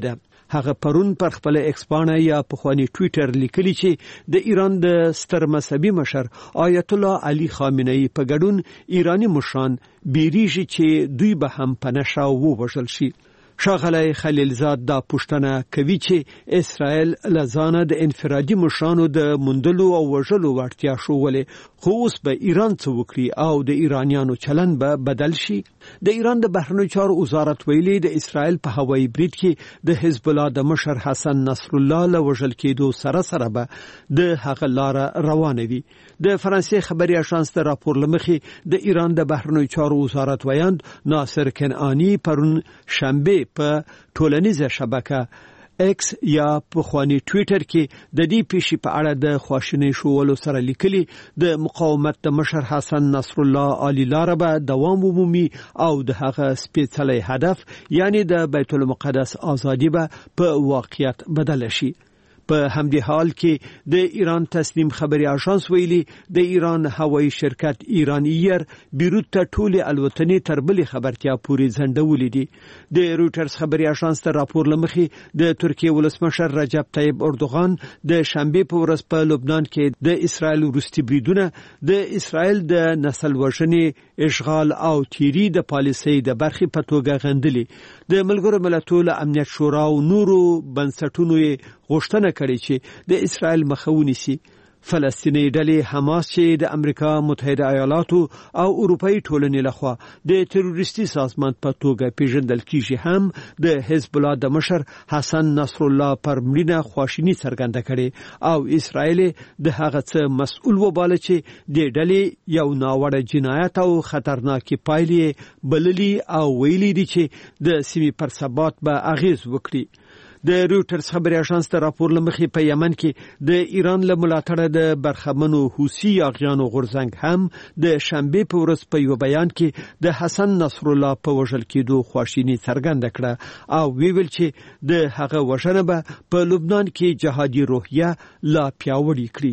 هغه پرون پر خپل ایکس پاڼه یا پخوانی ټوئیټر لیکلی چې د ایران د ستر مذهبي مشر آیت الله علي خامنه‌ای په ګډون ایرانی مشران بیریږي چې دوی به هم په نشه ووژل شي. ښاغلی خلیلزاد دا پوښتنه کوي چې اسرائیل لزانه د انفرادي مشرانو د موندلو او وژلو وړتیا ښوولې، خو اوس به ایران څه وکړي او د ایرانیانو چلن به بدل شي. د ایران د بهرنیو چارو وزارت ویلي د اسرائیل په هوایي برید کې د حزب الله د مشر حسن نصر الله له وژل کېدو سره سره به د هغه لاره روانه وي. د فرانسې خبري اژانس د راپور لمخې د ایران د بهرنیو چارو وزارت ویاند ناصر کنعانی پرون شنبه په ټولنیزه شبکه ایکس یا پخوانی ټوئیټر کې د دې پیښې په اړه د خواشینۍ شوولو سره لیکلي د مقاومت د مشر حسن نصر الله علی لاره به دوام ومومي او د هغه سپېڅلی هدف یعنی د بیت المقدس ازادي به په واقعیت بدل شي. په همدې حال کې د ایران تسنیم خبري اژانس ویلي د ایران هوایي شرکت ایران ایر بیروت ته ټولې الوتنې تر بلې خبرتیا پورې ځنډولې دي. د رویټرز خبري اژانس تر راپور لمخې د ترکیه ولسمشر رجب طیب اردوغان د شنبه په ورځ په لبنان کې د اسرائیل وروستي بریدونه د اسرائیل د نسل وژنې، اشغال او تیری د پالیسۍ د برخې په توګه غندلې. د ملګرو ملتونو امنیت شورا او نورو بنسټونو غوښتنه کړې چې د اسرائیل مخه ونیسي. فلسطیني ډلې حماس چې د امریکا متحده ایالاتو او اروپאי ټولنې لخوا د تروریستي سازمان په توګه پیژندل کیږي هم د حزب الله د مشر حسن نصر الله پر مړینه خواشینی څرګنده کړي او اسرائیل د هغه څه مسؤل وباله چې د ډلې یو ناوړه جنایت او خطرناکي پایلې بللي او ویلي دي چې د سیمې پر ثبات به اغیز وکړي. د رویټرز خبري اژانس ته راپور لمخې په یمن کې د ایران له ملاتړه د برخمنو حوثي اغیانو غورځنګ هم د شنبه په ورځ په یو بیان کې د حسن نصر الله په وژل کېدو خواشینی څرګنده کړه او ویل چې د هغه وژنه به په لبنان کې جهادي روحیه لا پیاوړې کړي.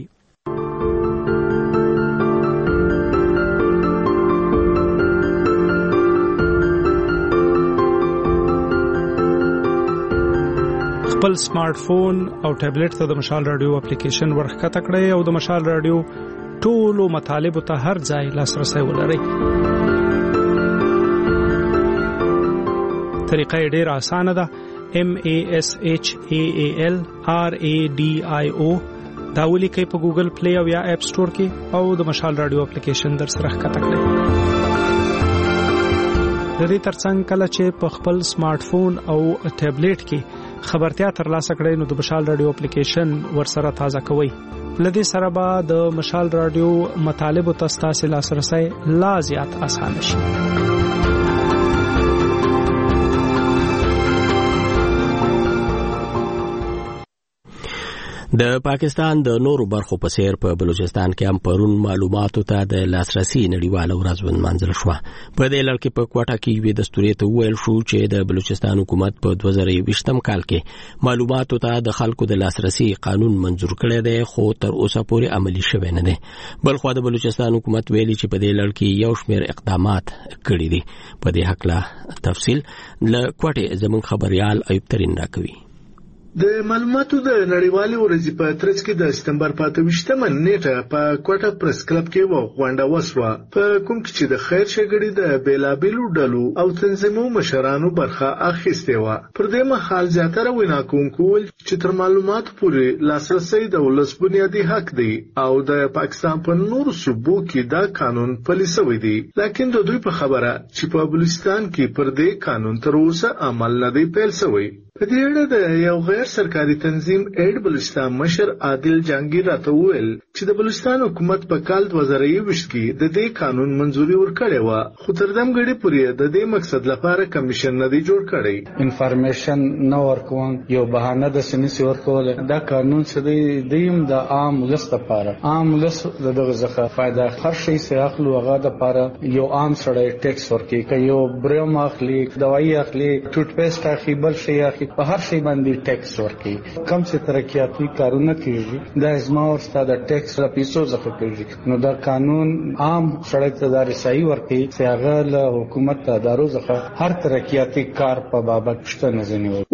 خپل سمارټ فون او ټابلیټ ته د مشال رادیو اپلیکیشن ورخکته کړئ او د مشال رادیو ټولو مطالبه ته هر ځای لاسرسي ولرئ. طریقه ډیره اسانه ده. M A S H A A L R A D I O دا ولیکئ په ګوګل پلی او یا اپ سٹور کې او د مشال رادیو اپلیکیشن در سره ښکته کړئ. د دې ترڅنګ کله چې په خپل سمارټ فون او ټابلیټ کې خبرتیا ترلاسه کړئ نو د مشال رادیو اپلیکیشن ورسره تازه کوئ. لدې سره به د مشال رادیو مطالب او تاسو لاسرسي لا زیات آسان شي. د پاکستان د نورو برخو په څیر په بلوچستان کې هم پرون معلوماتو ته د لاسرسي نړیواله ورځ ونمانځل شوه. په دې لړ کې په کوټه کې یوې دستوري ته وویل شو چې د بلوچستان حکومت په دوه زره یوویشتم کال کې معلوماتو ته د خلکو د لاسرسي قانون منظور کړی دی خو تر اوسه پورې عملي شوی نه دی. بلخو د بلوچستان حکومت ویلي چې په دې لړ کې یو شمېر اقدامات کړي دي. په دې حق تفصیل له کوټه زموږ خبريال ایوب ترين راکوي. د معلوماتو د نړیوالې ورځې په ترڅ کې د سپتمبر په اته ویشتمه نیټه په کوټه پریس کلب کې و غونډه وسوه په کوم کې چې د خیر شګړې د بیلابیلو ډلو او تنظیمونو مشرانو برخه اخیسته و. پر دې مهال زیاتره ویناکونکو چې تر معلوماتو پورې لاسرسي د ولس بنیادي حق دی او د پاکستان په نورو صوبو کې دا قانون پلي شوی دی، لکه د دوی په خبره چې په بلوچستان کې پر دې قانون تر اوسه عمل نه دی پیل شوی. په دې اړه د یو غیر سرکاري تنظیم اید بلوچستان مشر عادل جهانگیر راته وویل چې د بلوچستان حکومت په کال دوه زره یوویشت کې د دې قانون منځوري ورکړې و خو تر دمګړي پورې د دې مقصد لپاره کمیشن نه دی جوړ کړی. انفارمیشن نو ورکوم یو بهانه د سنسي ورکول دا قانون څه دی دیم د عام ولس لپاره عام ولس دغه ځخه فائدہ هر شي سره اخلو هغه د لپاره یو عام سړی ټیکس ورکي کوي یو بریم اخلي دوايي اخلي ټوټ پیسټ اخلي بل شي اخلي په هر شي باندې ټیکس ورکي. کم څه ترقیاتي کارونه کیږي دا ازما او ستاسو د ټیکس له پیسو ځخه کیږي نو دا قانون عام سړی ته د رسایي ورکي چې هغه له حکومت ادارو ځخه هر ترقیاتي کار په بابت پښتنه ځنیو.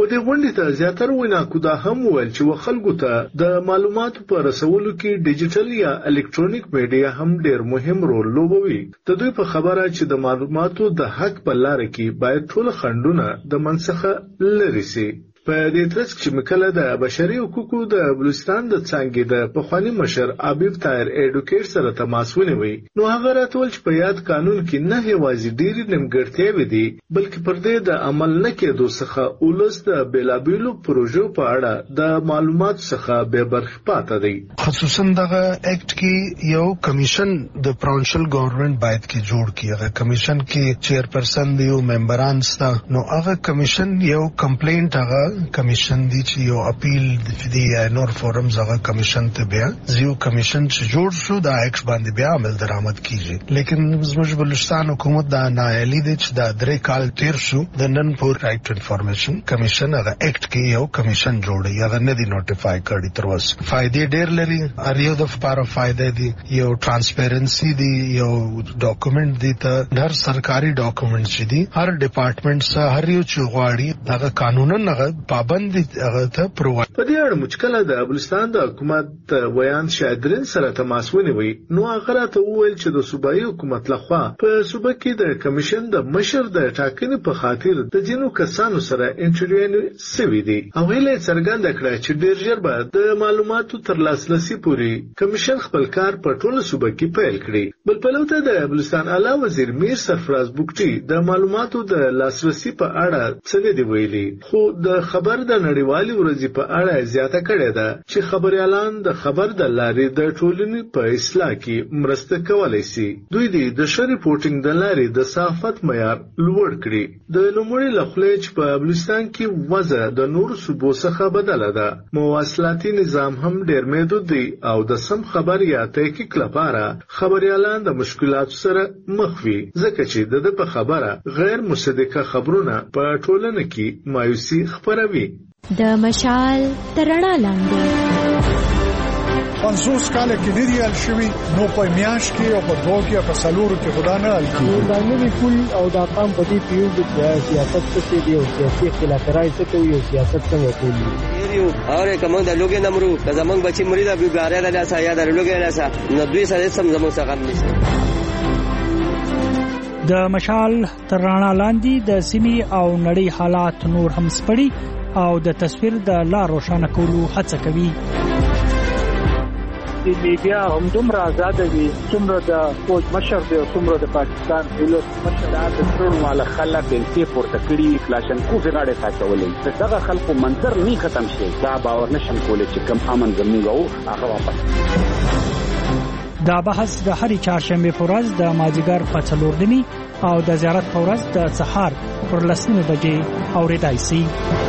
و دې غونډې ته زیاتره ویناکو دا هم وویل چې و خلکو ته د معلوماتو په رسولو کې ډیجیټل یا الکترونیک میډیا هم ډیر مهم رول لوبوي. د دوی په خبره چې د معلوماتو د حق په لار کې باید ټول خنډونه د منځخه لري سي. په دې ترڅ کې مکله د بشري حقوقو د بلوچستان د څنګه د پخوانی مشر عبیب طاهر اډوکیټ سره تماس ونیوي. نو هغه راتول چې په یاد قانون کې نه هیوازي ډېری نیمګړتیاوې دي بلکې پر دې د عمل نه کېدو څخه اولس د بیلابیلو پروژو په اړه د معلوماتو څخه بې برخې پاتې دي. خصوصا دغه اکټ کې یو کمیشن د پرونشل ګورنمنت باید کې جوړ کړي. هغه کمیشن کې چیرپرسن دی او ممبران ستا. نو هغه کمیشن یو کمپلینټ هغه کمیشن دی چې یو اپیل دی یا نور فورمز هغه کمیشن ته بیا زیو کمیشن چې جوړ شو دا ایکس باندې بیا عمل درآمد کیږي. لیکن زموږ بلوچستان حکومت دا نایلی دی چې دا درې کال تیر شو د نن پور رائټ ټو انفارمیشن کمیشن هغه اکټ کې یو کمیشن جوړي هغه نه دی نوټیفای کړی تر اوسه. فائدې ډېر لري هر یو د لپاره فائدې دي. یو ترانسپیرنسي دی یو ډاکومنٹ دی ته هر سرکاري ډاکومنٹ چې دی هر ډپارټمنټ سره هر یو چې غواړي هغه قانونا هغه پابند هغه ته پروای. په دې اړه مشکله د بلوچستان د حکومت ویان شادرین سره تماس ونیوي. نو هغه راته وویل چې د صوبایي حکومت لخوا په صوبه کې د کمیشن د مشر د ټاکنې په خاطر د جنو کسانو سره انټرویو سوي دي. هغه یې څرګنده کړه چې ډېر ژر به د معلوماتو تر لاسرسي پورې کمیشن خپل کار په ټوله صوبه کې پیل کړي. بل پلو ته د بلوچستان اعلی وزیر میر سرفراز بوکټي د معلوماتو د لاسرسي په اړه څه نه دی ویلي. خو د خبر د نړیوالې ورځې په اړه زیاته کړې ده چې خبريالان د خبر د لارې د ټولنې په اصلاح کې مرسته کولای شي. دوی د ښه ریپورټینګ د لارې د صحافت معیار لوړ کړي. د نوموړي لخوا چې په بلوچستان کې وضع د نور صوبو څخه بدله ده. مواصلاتي نظام هم ډېر محدود دی او د سم خبر یا تحقیق لپاره خبريالان د مشکلاتو سره مخ وي ځکه چې د په خبره غیر مصدقه خبرونه په ټولنه کې مایوسي خپروي. د مشال ترڼا لاندې پنځوس کاله کې نه دی حل شوی نو په میاش کې او په دوه کې په سلورو کې خدا نه حل کیږي. دا نه کول او دا قام په دې پیو د سیاست څخه دی او سیاسي اختلافات څخه کوي او سیاست څنګه کوي یو اور کوم د لوګي نمرو د زمنګ بچی مرید ابو ګاره د لاسه یا د لوګي لاسه نو دوی سره سم زمو څخه نشي. د مشال ترڼا لاندې د سیمې او نړۍ حالات نور هم سپړي او د تصویر د لار روښانه کولو هڅه کوي. د میډیا هم دومره آزاد دي څومره د فوج مشر دی او څومره د پاکستان پولیس مشر د ټول مال خلک د پورته کړي کلاشنکو غاړه ساتولې. دغه خلکو منظر نه ختم شي دا باور نشم کولای چې کم امن زموږ او هغه واپس. دا بحث د هرې چهارشنبه په ورځ د مازیګر په څلور نیمې او د زیارت په ورځ د سهار پر لسمه بجې اورېدای شي.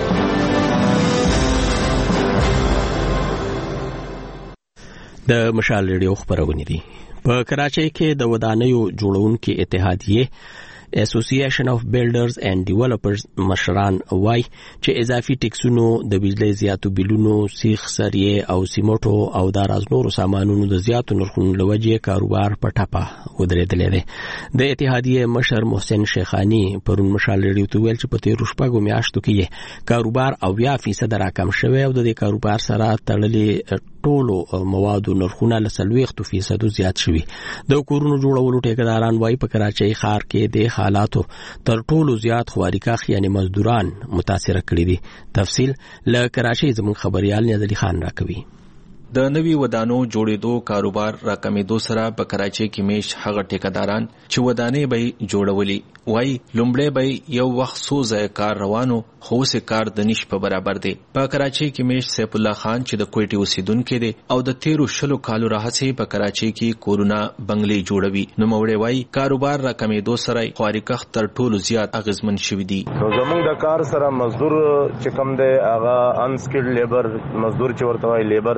د مشال ریډیو خبرونه دي. په کراچۍ کې د ودانیو جوړونکو اتحادیه اسوسییشن اف بلډرز اینڈ ډیولپرز مشران وای چې اضافي ټیکسونو د بجلی زیاتو بیلونو سیخ سریه او سیمټو او د رازنورو سامانونو د زیاتو نرخونو لوجه کاروبار په ټاپه ودرېدل دي. د اتحادیه مشر محسن شیخانی پرون مشال ریډیو ته ویل چې په تیر شپږو میاشتو کې کاروبار او بیا فیصد راکم شوی او د کاروبار سره تړلې ټولو موادو نرخونه له څلوېښت فیصد زیات شوي. د کورونو جوړولو ټیکداران وایي په کراچۍ ښار کې د حالاتو تر ټولو زیات خوارکاخ یعنی مزدوران متاثر کړي دي. تفصیل له کراچۍ زموږ خبريال نیازلي خان راکوي. د نوي ودانو جوړېدو کاروبار راکمېدو سره په کراچۍ کې میش هغه ټیکداران چې ودانې به جوړولې وای لومړی به یو وخت سو ځای کار روانو خو سه کار د نش په برابر دی. په کراچۍ کې میش سیف الله خان چې د کوټي اوسیدونکو دی او د تیرو شلو کالو راهڅه په کراچۍ کې کورونا بنگلې جوړوي نو موړې وای کاروبار راکمېدو سره خوارکاخ تر ټولو زیات اغیزمن شوی دی. نو زموږ د کار سره مزدور چې کم دی هغه انسکلډ لیبر مزدور چې ورته وای لیبر هغه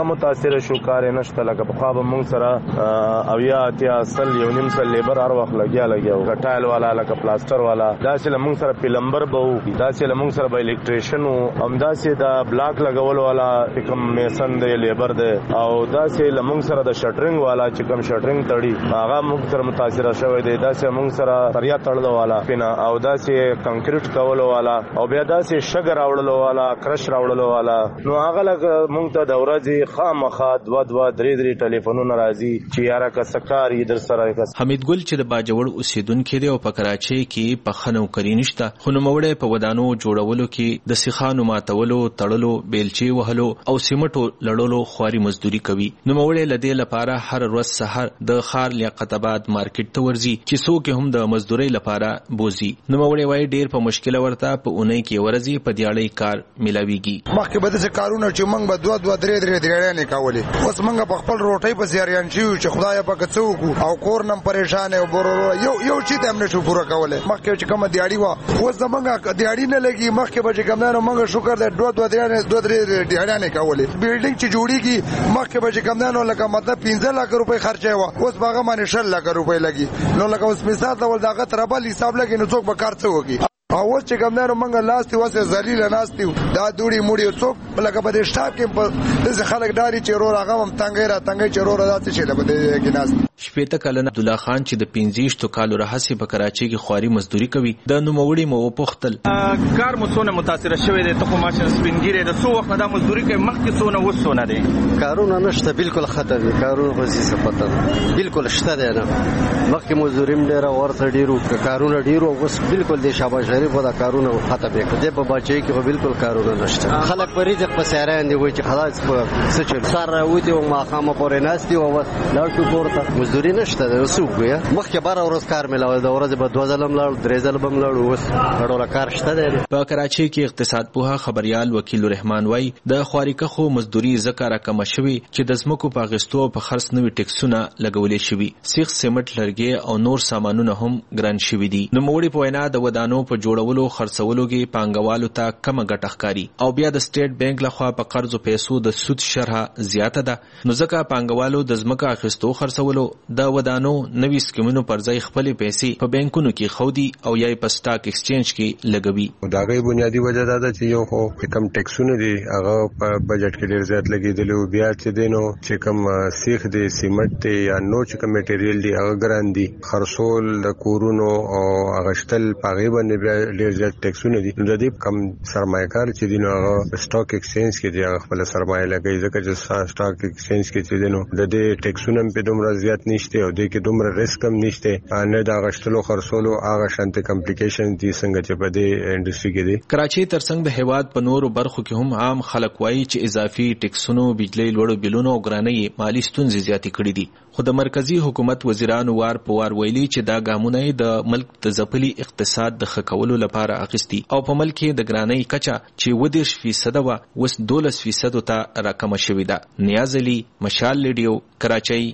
هغه متاثر شو کار نشته لکه په خوا به موږ سره او یا اتیا اصل یو نیم سل لیبر هر وخت لګیا لګیا ټایل والا لکه پلاستر والا داسې موږ سره پلمبر به وو داسې موږ سره به الیکټریشن وو همداسې دا بلاک لګول والا کوم میسن دی لیبر دی او داسې موږ سره د شټرینګ والا چې کوم شټرینګ تړي هغه موږ سره متاثر شوی دی داسې موږ سره تریا تړلو والا پینا او داسې کنکریټ کولو والا او بیا داسې شګر راوړلو والا کرش راوړلو والا نو هغه لګ موږ ته د ورځې خامخا دوه دوه درې درې ټلیفونونه راځي چې یاره که سکار یې در سره حمید ګل چې د باجوړ اوسیدونکو دی او په کراچۍ کې په خنو کری نشته خو نوموړی په ودانو جوړولو کې د سیخانو ماتولو تړلو بیلچې وهلو او سیمټو لړلو خواري مزدوري کوي نوموړی لدې لپاره هر ورځ سحر د خار لیاقت آباد مارکیټ ته ورځي چې څوک هم د مزدوري لپاره بوزي نوموړی وايي ډیر په مشکل ورته په اونۍ کې ورځي په دیاړی کار ملاويږي مخکې به د کارونه چې موږ به دوه دوه درې درې درې نه کولې اوس موږ په خپل روټۍ په زیریان شو چې خدای په کڅو او کور نم پریشان او برورو یو یو چې تم نشو پوره کوله مخکې چې کوم دیاړی وا اوس زمونږه دیاړی نه لګي مخکې به چې کوم نه موږ شکر د دوه دوه درې دوه درې دیاړی نه کولې بیلډینګ چې جوړیږي مخکې به چې کوم نه لکه مطلب پنځه لک روپۍ خرچه وا اوس باغه باندې شل لک روپۍ لګي نو لکه اوس مثال ډول داغه تربل حساب لګي نو څوک به کار څه وږي او چې کومنه موږ لاستي واسه ذلیل ناستي دا دوړي موړي څوک لکه په دې شټاپ کې په دغه خلک داري چې رور هغه هم تنګي را تنګي چې رور راځي چې په دې کې ناست شپېته کلن عبد الله خان چې د پنځه کالو راهسي په کراچۍ کې خواري مزدوري کوي د نوموړي مو پختل کار مو څونه متاثر شوی دی ته خو ماشین سپینګيره د سو وخت دا مزدوري کوي مخکې څونه وسونه دي کارونه نشته بالکل خطر دي کارونه خو څه پته بالکل شته دی نه مخکې مزدوري ډیره ورته ډیرو کارونه ډیرو اوس بالکل د شابه شریف ودا کارونه ختم کړي په بچي کې بالکل کارونه نشته خلک په ریزق په سیران دی وای چې خلاص په سچل سره ودی او ما خامه پورې ناستي او لاړ شو پورته مزدوري نشته د رسوب ګیا مخکې بار ورځ کار ملاوي د ورځ په دوه ځلم لاړ درې ځلم لاړ اوس ډوره کار شته دی په کراچۍ کې اقتصاد پوها خبريال وکیل رحمان وای د خواريکه خو مزدوري ذکر کم شوی چې د زمکو په غستو په خرڅ نوي ټیکسونه لګولې شوی سیخ سیمټ لرګي او نور سامانونه هم ګران شوی دي نو موړي په وینا د ودانو په جوړولو خرڅولو کې پانګوالو ته کم ګټه ښکاري او بیا د سټیټ بانک لخوا په قرض او پیسو د سود شرح زیاته ده نو ځکه پانګوالو د ځمکه اخیستو خرڅولو د ودانو نوي سکیمونو پر ځای خپل پیسې په بانکونو کې خودي او یا په سٹاک ایکسچینج کې لګوي دا غي بنیادی وجه دا ده چې یو خو کم ټیکسونه دي هغه په بجټ کې ډیر زیات لګیدل او بیا چې دینو چې کم سیخ دي سیمنټ دي یا نو چې کم میټیریل دي هغه ګران دي خرصول د کورونو او اغشتل پاغي باندې ډیر زیات ټیکسونه دي نو د دې کم سرمایه‌کار چې دي نو هغه سٹاک ایکسچینج کې دي هغه خپل سرمایه لګي ځکه چې سٹاک ایکسچینج کې چې دي نو د دې ټیکسونه په دومره زیات نشته او د کې دومره ریسک هم نشته نه د اغشتلو خرصولو هغه شانته کمپلیکیشن دي څنګه چې په دې انډستری کې دي کراچۍ ترڅنګ د هیواد په نورو برخو کې هم عام خلک وایي چې اضافي ټیکسونو بجلی لوړو بلونو او ګرانۍ مالی ستونزې زیاتې کړې دي خو د مرکزی حکومت وزیرانو وار په وار ویلي چې دا ګامونه د ملک د ځپلي اقتصاد د ښه کولو لپاره اخیستي او په ملک کې د ګرانۍ کچه چې ودیرش فیصد و وس دولس فیصد ته راکمه شوې ده نیاز علي مشال ریډیو کراچۍ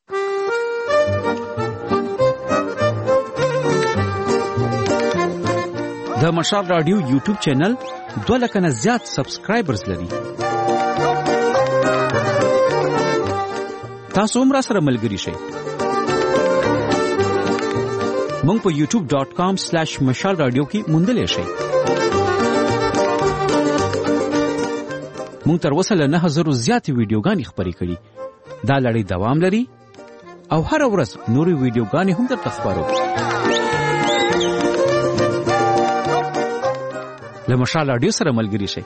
د مشال رادیو یوټیوب چینل دوه لکه نه زیات سبسکرایبرز لري تاسو هم را سره ملګري شئ مونږ په یوټیوب ډاٹ کام سلیش مشال رادیو کې موندلی شئ مونږ تر اوسه له نه زرو زیاتې ویډیوګانې خپرې کړي دا لړۍ دوام لري او هر ورځ نورې ویډیوګانې هم درته خپرو له مشال رادیو سره ملګري شئ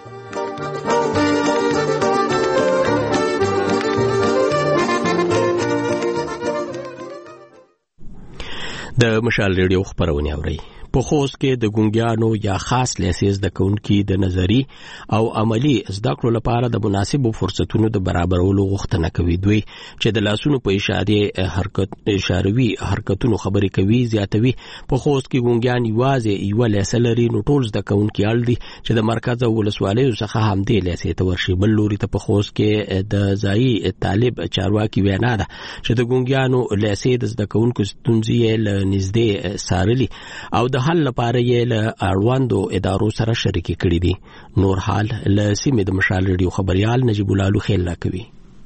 د مشال ریډیو خبرونه اوري په خوست کې د ګونګیانو یا خاص لیسنس د کونکي د نظری او عملی زده کړو لپاره د مناسبو فرصتونو د برابرولو غوښتنه کوي دوی چې د لاسونو په اشاره حرکت اشاروي حرکتونو خبرې کوي زیاتوي په خوست کې ګونګیان یوازې یو لیسلري نو ټول د کونکي اړ دي چې د مرکز او ولسوالۍ څخه هم دی لیسې ته ورشي بل لوري ته په خوست کې د ځای طالب چارواکي وینا ده چې د ګونګیانو لیسې د زده کونکو ستونزې له نږدې سارلي او د حل لپاره یې له اړوندو ادارو سره شریک کړي دي نور حال له سیمې د مشال ریډیو خبريال نجیب الله خیل کوي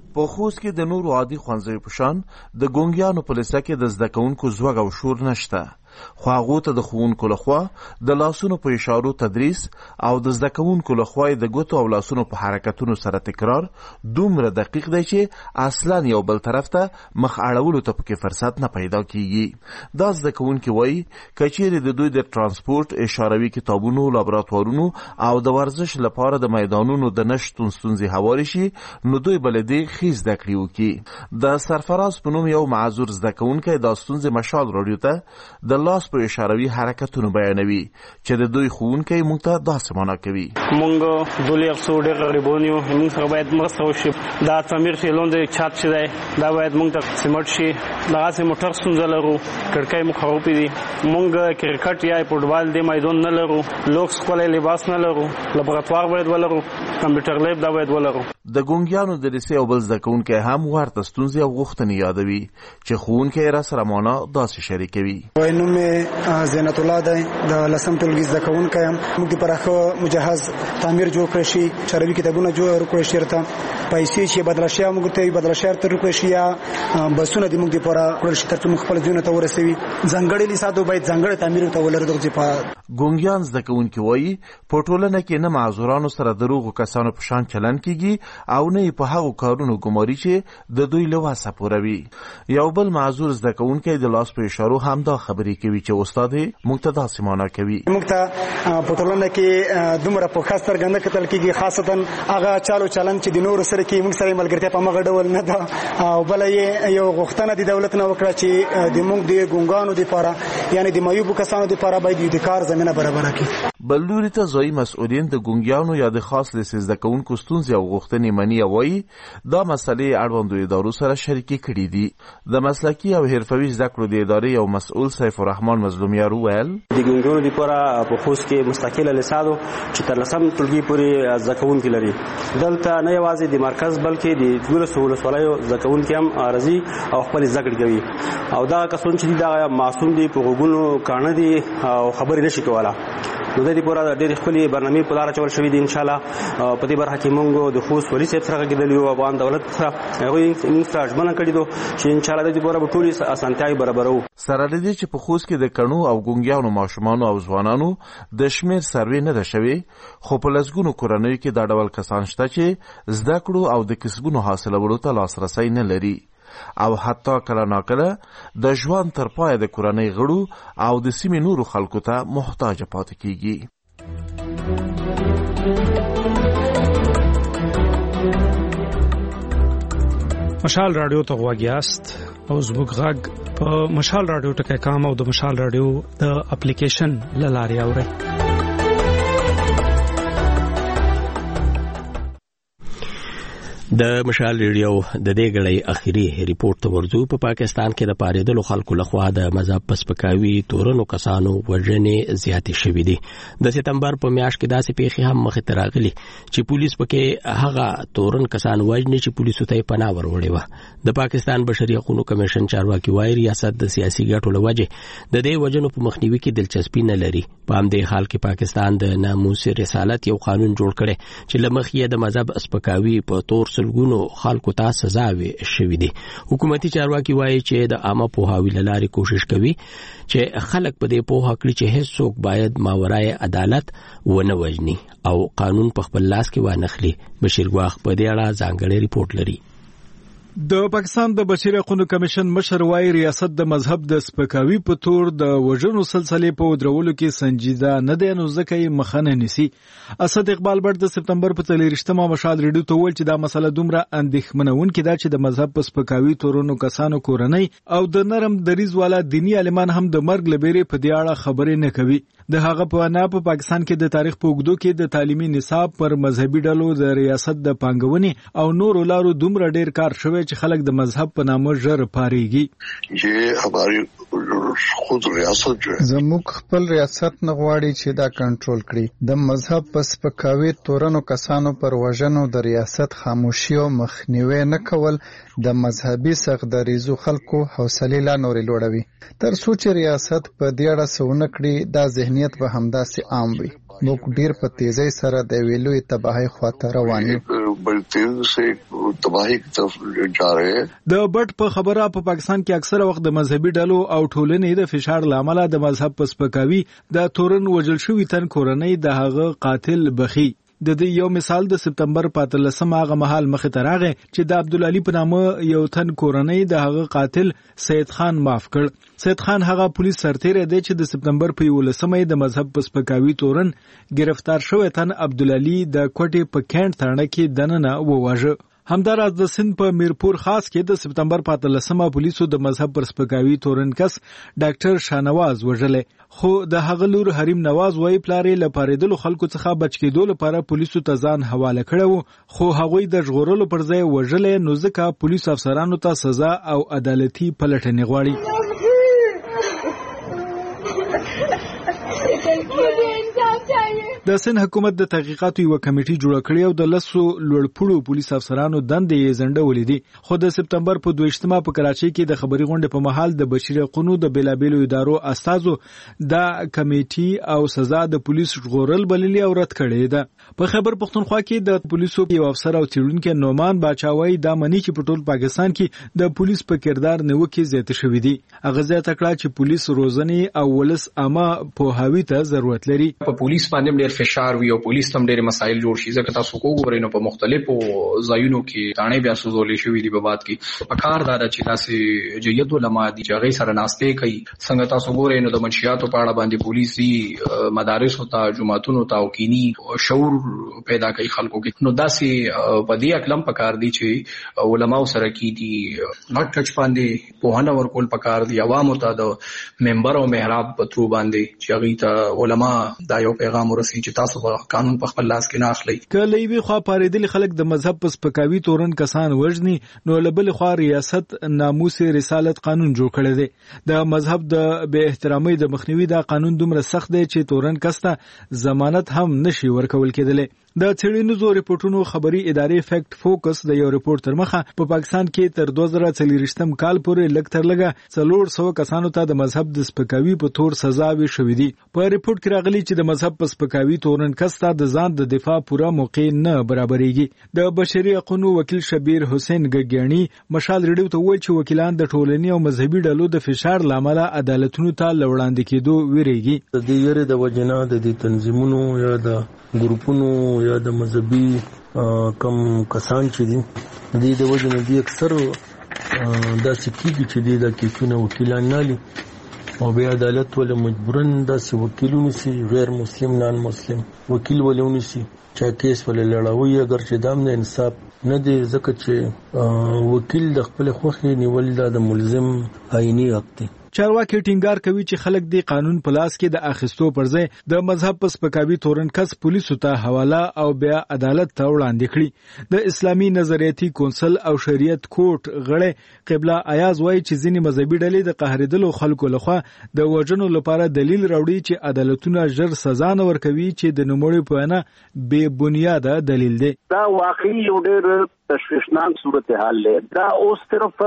په خوست کې د نورو عادي ښوونځیو په شان د ګونګیانو په لیسه کې د زده کوونکو زوږ او شور نشته، خو هغو ته د ښوونکو لخوا د لاسونو په اشارو تدریس او د زده کوونکو لخوا د ګوتو او لاسونو په حرکتونو سره تکرار دومره دقیق دی چې اصلا یو بل طرف ته مخ اړولو ته پکې فرصت نه پیدا کیږي. دا زده کوونکي وایي که چیرې د دوی د ترانسپورت، اشاروي کتابونو، لابراتوارونو او د ورزش لپاره د میدانونو د نشتون ستونزې هوارې شي نو دوی به له دې ښې زده کړې وکړي. د سرفراز په نوم یو معذور زده کوونکی دا ستونزې مشال راډیو ته د لاس په اشاروي حرکتونو بیانوي چې د دوی ښوونکی موږ ته داسې معنا کوي. موږ دوه یو ډېر غریبان یو، موږ سره باید مرسته وشي. دا تعمیر چې لاندې چت چې دی دا باید موږ ته سیمټ شي. دغسې موټر ستونزه لرو، کړکۍ مو خرابې دي. موږ کرکټ یا فوټبال د میدان نه لرو، لوکس ښکلی لباس نه لرو، لابراتوار باید ولرو، کمپیوټر لیب دا باید ولرو. د ګونګیانو د لیسې یو بل زده کوونکی هم ورته ستونزې او غوښتنې یادوي چې ښوونکی یې راسره معنا داسې شریکوي. وایي نوم مې زینت الله دی، د لسم ټولګي زده کوونکی یم. موږ د پراخه مجهز تعمیر جوړ کړی شي، شرعي کتابونه جوړ کړی شي، ورته پیسې چې بدله شي موږ ته بدله شي ورته کړی شي، یا بسونه د موږ دپاره کړل شي تر څو موږ خپل ځایونو ته ورسوي. ځانګړي لیساتو باید ځانګړی تعمیر ورته ولرو. دغه چې ګونګیان زده کوونکي وایي په ټولنه کې نه معذورانو سره د روغو کسانو په شان چلن کیږي او نه په هغو کارونو ګماري چې د دوی له وسه پوروي. یو بل معذور زده کوونکی د لاس په اشارو هم دا خبرې کوي چې استاد موږ ته داسې معنا کوي. موږ ته په ټولنه کې دومره په خاص سترګه نه کتل کېږي، خاصتا هغه چالو چلن چې د نورو سره کې موږ سره ملګرتیا په مغه ډول نه ده. او بله یې یو غوښتنه د دولت نه وکړه چې د موږ د ګونګانو دپاره یعنې د معیوبو کسانو دپاره باید د کار زمینه برابره کړي. بل لوري ته ځایي مسؤلین د ګونګیانو یا د خاص لیسې زده کوونکو ستونزې او غوښتنې مني او وایي دا مسلې اړوندو ادارو سره شریکې کړي دي. د مسلکي او حرفوي زده کړو د ادارې یو مسؤل سیف الرحمن مظلومیار وویل د ګونګیانو دپاره په خوست کې مستقله لیسه ده چې تر لسم ټولګي پورې زده کوونکي لري. دلته نه یوازې د مرکز بلکې د دولسو ولسوالیو زده کوونکي هم راځي او خپلې زده کړې کوي. او دغه کسان چې دي دغه معصوم دي، په غوږونو کاڼه دي او خبرې نشي کولی. نو د دې پوره ډېرې ښکلې برنامې په لاره اچول شوي دي. انشاءالله په دې برخه کې موږ د خوست والي صاحب سره غږېدلي یو، افغان دولت سره هغوی موږ سره ژمنه کړې ده چې انشاءالله د دې پوره به ټولې اسانتیاوې برابروو. سره له دې چې په خوست کې د کڼو او ګونګیانو ماشومانو او ځوانانو د شمېر سروې نه ده شوې، خو په لسګونو کورنیو کې دا ډول کسان شته چې زده کړو او د کسبونو حاصلولو ته لاسرسی نه لري او حتی کله ناکله د ژوند تر پایه د کورنۍ غړو او د سیمې نورو خلکو ته محتاج پاتې کیږي. مشال رادیو ته غوږ یاست او زموږ غږ په مشال رادیو ټکی کام او د مشال رادیو د اپلیکیشن له لارې اورئ. د مشال ریډیو د دې غړې اخیری ریپورت ته ورځو. په پاکستان کې د پاریدلو خلکو لخوا د مذهب پسپکاوي تورنو کسانو وژنې زیاتې شوې دي. د سپتمبر په میاشت کې داسې پیښې هم مخې ته راغلي چې پولیس پکې هغه تورن کسان وژني چې پولیسو ته یې پناه وروړې وه. د پاکستان بشري حقوقو کمیشن چارواکي وایي ریاست د سیاسي ګټو له وجې د دې وژنو په مخنیوي کې دلچسپي نه لري. په همدې حال کې پاکستان د ناموس رسالت یو قانون جوړ کړی چې له مخې د مذهب اسپکاوي په تور سلګونو خلکو ته سزاوي شوې دي. حکومتي چارواکي وایي چې د عامه پوهاوي لارې کوشش کوي چې خلک په دې پوهه کړي چې هیڅوک باید ماورای عدالت ونه وژني او قانون په خپل لاس کې وانخلي. بشیر ګواخ په دې اړه ځانګړی ریپورت لري. د پاکستان د بشري حقوقو کمیشن مشر وايي ریاست د مذهب د سپکاوي په تور د وژنو سلسله په ودرولو کې سنجیده نه دی، نو ځکه یې مخه نه نیسي. اسد اقبال بټ د سپتمبر په څلېرویشتمه مشال ریډیو ته وویل چې دا مسله دومره اندېښمنونکې ده چې د مذهب په سپکاوي تورونو کسانو کورنۍ او د نرم دریز والا دینی عالمان هم د مرګ لبیرې په دې اړه خبرې نه کوي. د هغه په وینا په پاکستان کې د تاریخ په اوږدو کې د تعلیمي نصاب پر مذهبي ډلو د ریاست د پانګونې او نورو لارو دومره ډیر کار شوی چې خلک د مذهب په نامه ژر پاریږي. یہ ہماری خود ریاست جو ہے زموږ خپل ریاست نه غواړي چې دا کنټرول کړي. د مذهب په سپکاوي تورنو کسانو پر وژنو د ریاست خاموشي او مخنیوي نه کول د مذهبي سغدریزو خلکو حوصله لا نورې لوړوي. تر څو چې ریاست په دې اړه څه ونه کړي دا ذهنیت به همداسې عام وي. موږ ډیر په تیزی سره د ویلوې تباہی خواته روان یو. بڑی تیز سے تباہی کی طرف جا رہے ہیں. د بټ په خبره په پاکستان کې اکثره وخت د مذهبي ډلو او ټولنې د فشار لامل د مذهب په سپکاوي د تورن وجل شوی تن کورنۍ د هغه قاتل بخي. د دې یو مثال د سپتمبر پاتلسم هغه مهال مخې ته راغی چې د عبد العلی په نامه یو تن کورنۍ د هغه قاتل سید خان معاف کړ. سید خان هغه پولیس سرتیری دی چې د سپتمبر په یولسمه د مذهب په سپکاوي تورن گرفتار شوی تن عبد العلی د کوټې په کینټ تاڼه کې دننه وواژه. همداراز د سند په میرپور خاص کې د سپتمبر پاتلسمه پولیسو د مذهب پر سپکاوي تورن کس ډاکټر شانواز وژلې، خو د هغه لور حریم نواز وایي پلارې له پاریدلو خلکو څخه بچ کېدو لپاره پولیسو ته ځان حواله کړی، خو هغوی د ژغورلو پر ځای وژلې، نو ځکه پولیس افسرانو ته سزا او عدالتي پلټنې غواړي. د سند حکومت د تحقیقاتو یو کمیټي جوړ کړی او د لسو لوړپوړو پولیس افسرانو دندې یې ځنډولې دي، خو د سپتمبر په دویشتمه په کراچۍ کې د خبري غونډې په مهال د بشیر قونو د بیلابیلو ادارو استازو د کمیټي او سزا د پولیس ژغورل بللي او رد کړی ده. په خیبر پختونخوا کې د پولیسو یو افسر او څېړونکی نومان باچاوي دا مني چې په ټول پاکستان کې د پولیس په کردار نیوکې زیات شوې دي. هغه زیاته کړه چې پولیس روزنې او ولس عامه پوهاوي ته ضرورت لري. په پولیس باندې ډېر فشار وي او پولیس هم ډېر مسایل جوړ شي، ځکه تاسو وګورئ نو په مختلفو ځایونو کې تاڼې بیا سوزولې شوې دي. په بعد کې په کار دا چې تاسو جید علما دي چې هغه سره ناستې کوي، څنګه تاسو وګورئ نو د منشیاتو په اړه باندې پولیسي مدارس ته جماعتونو ته او کینی شعور پیدا کوي خلکو کې. نو داسې په دې اکلم په کار دي چې علما سره کې دي نوٹ ټچ باندې په هنه ورکول په کار دي، عوامو ته د منبر او محراب په ترو باندې چې هغه ته علما دا یو پیغام ورسي چې تاسو په قانون په خپل لاس کې نه اخلي. کله یې خو پاریدل خلک د مذهب په سپکاوي تورن کسان وژني، نو لبل خو ریاست ناموس رسالت قانون جوړ کړی دی. د مذهب د بے احترامۍ د مخنیوي دا قانون دومره سخت دی چې تورن کسته ضمانت هم نشي ورکول کېدلی. د څېړنیزو ریپورتونو خبري ادارې فیکټ فوکس د یو ریپورت تر مخه په پاکستان کې تر دوه زره څلوېښتم کال پورې لږ تر لږه څلور سوه کسانو ته د مذهب د سپکاوي په تور سزاوي شوې دي. په ریپورت کې راغلي چې د مذهب په سپکاوي تورن کس ته د ځان د دفاع پوره موقع نه برابرېږي. د بشري حقوقو وکیل شبیر حسین ګګیانی مشال ریډیو ته وویل چې وکیلان د ټولنې او مذهبي ډلو د فشار لامل عدالتونو ته لوړاندې کېدو ویریږي. د دې یره د وجنه د دې تنظیمونو یا د ګروپونو یا د مذهبي کم کسان چې دي د دې د وجنه دي اکثر دا سکیږي چې د کیسونو وکیلان نه لري او بیا عدالت ول مجبورن داسې وکیلونه سي غیر مسلم نان مسلم وکیل ولونه سي چې کیس ول لړاوي اگر چې دام نه انصاف نه دی، ځکه چې وکیل د خپل خوخي نیول د ملزم آئینی حق دی. چارواکي ټینګار کوي چې خلک د قانون په لاس کې د اخیستو پر ځای د مذهب په سپکاوي تورن کس پولیسو ته حواله او بیا عدالت ته وړاندې کړي. د اسلامي نظریاتي کونسل او شریعت کوټ غړی قبله ایاز وایي چې ځینې مذهبي ډلې د قهرېدلو خلکو لخوا د وژنو لپاره دلیل راوړي چې عدالتونه ژر سزا نه ورکوي، چې د نوموړي په وینا بې بنیاده دلیل دی. دا واقعي یو ډېر تشویشناک صورتحال دی. دا اوس صرف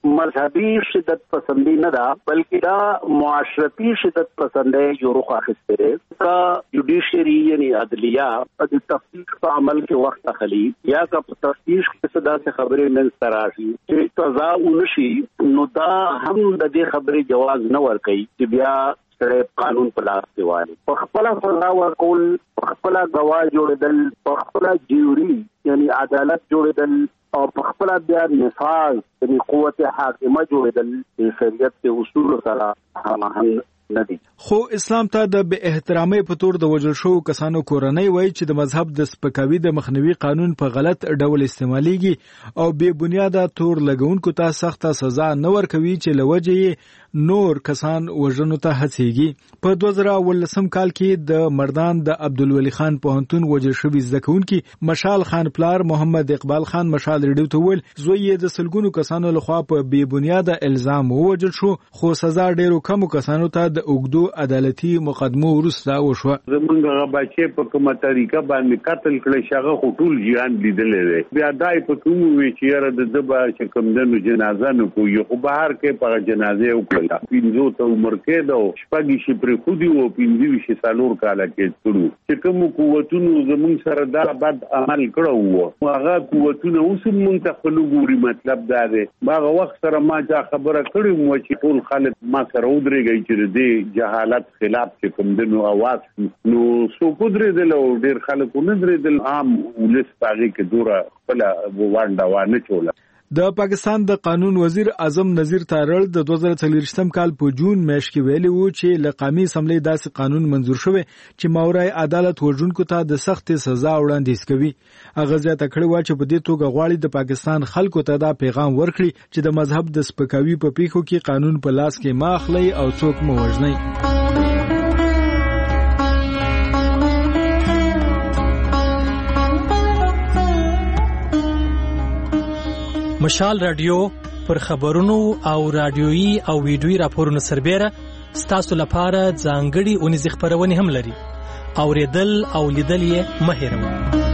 مذهبي شدت پسندی نه ده، بلکې دا معاشرتي شدت پسندی جو رخ اخیستی دی. کا جوډیشری یعنی عدلیه د تفتیش په عمل کې وخت اخلي یا کا په تفتیش کې څه داسې خبرې منځته راشي چې قضا ونشي، نو دا هم د دې خبرې جواز نه ورکوي چې بیا سره قانون په لاس کې وایي. په خپل سزا ورکول، په خپل گواه جوړېدل، په خپل جیوري یعنی عدالت جوړېدل او په خپل بیا نفاذ یعنی قوت حاکمه جوړېدل د شریعت د اصولو سره هماهنګ نه دي. خو اسلام ته د بے احترامۍ په تور د وژل شوو کسانو کورنۍ وایي چې د مذهب د سپکاوي د مخنیوي قانون په غلط ډول استعمالیږي او بې بنیاده تور لګونکو ته سخته سزا نه ورکوي، چې له وجې یې نور کسان وژنو ته هڅېږي. په دوه زره اوولسم کال کې د مردان د عبدالولي خان پوهنتون وژل شوي زده کوونکي مشال خان پلار محمد اقبال خان مشال ریډیو ته وویل زوی یې د سلګونو کسانو لخوا په بې بنیاده الزام ووژل شو، خو سزا ډېرو کمو کسانو ته د اوږدو عدالتي مقدمو وروسته وشوه. زمونږ هغه بچې په کومه طریقه باندې قتل کړی چې هغه خو ټول جهان لیدلی دی. بیا دا یې په کوم ووایي چې یاره د ده به چې کوم دی نو جنازه نه کوي، خو بهر کې په هغه جنازې وکړو. کړل پینځو ته عمر کې دا شپږ شي پر خودي او پینځه شي سالور کاله کې کړو چې کوم قوتونو زمون سره دا بد عمل کړو وو هغه قوتونه اوس مونږ ته خلو ګوري مطلب دا دی هغه وخت سره ما چا خبره کړې مو چې ټول خلک ما سره ودرېږي چې دې جهالت خلاف چې کوم دنو आवाज نو سو قدرت له ډېر خلکو نه درېدل عام ولس پاږي کې دوره خپل وانډه وانه چوله د پاکستان د قانون وزیر اعظم نذیر تارړ د دوه زره څلوېښتم کال په جون میاشت کې ویلي وو چې له قومي اسمبلی داسې قانون منزور شوی چې ماورای عدالت وژونکو ته د سخت سزا وړاندیز کوي. هغه زیاته کړې وه چې په دې توګه غواړي د پاکستان خلکو ته دا پیغام ورکړي چې د مذهب د سپکاوي په پیښو کې قانون په لاس کې مه اخلئ او څوک مه وژنئ. مشال رادیو پر خبرونو او رادیويي او ویډیويي راپورونو سربېره ستاسو لپاره ځانګړي اونیزې خبرونه هم لري. اوریدل او لیدل یې مه هېروئ.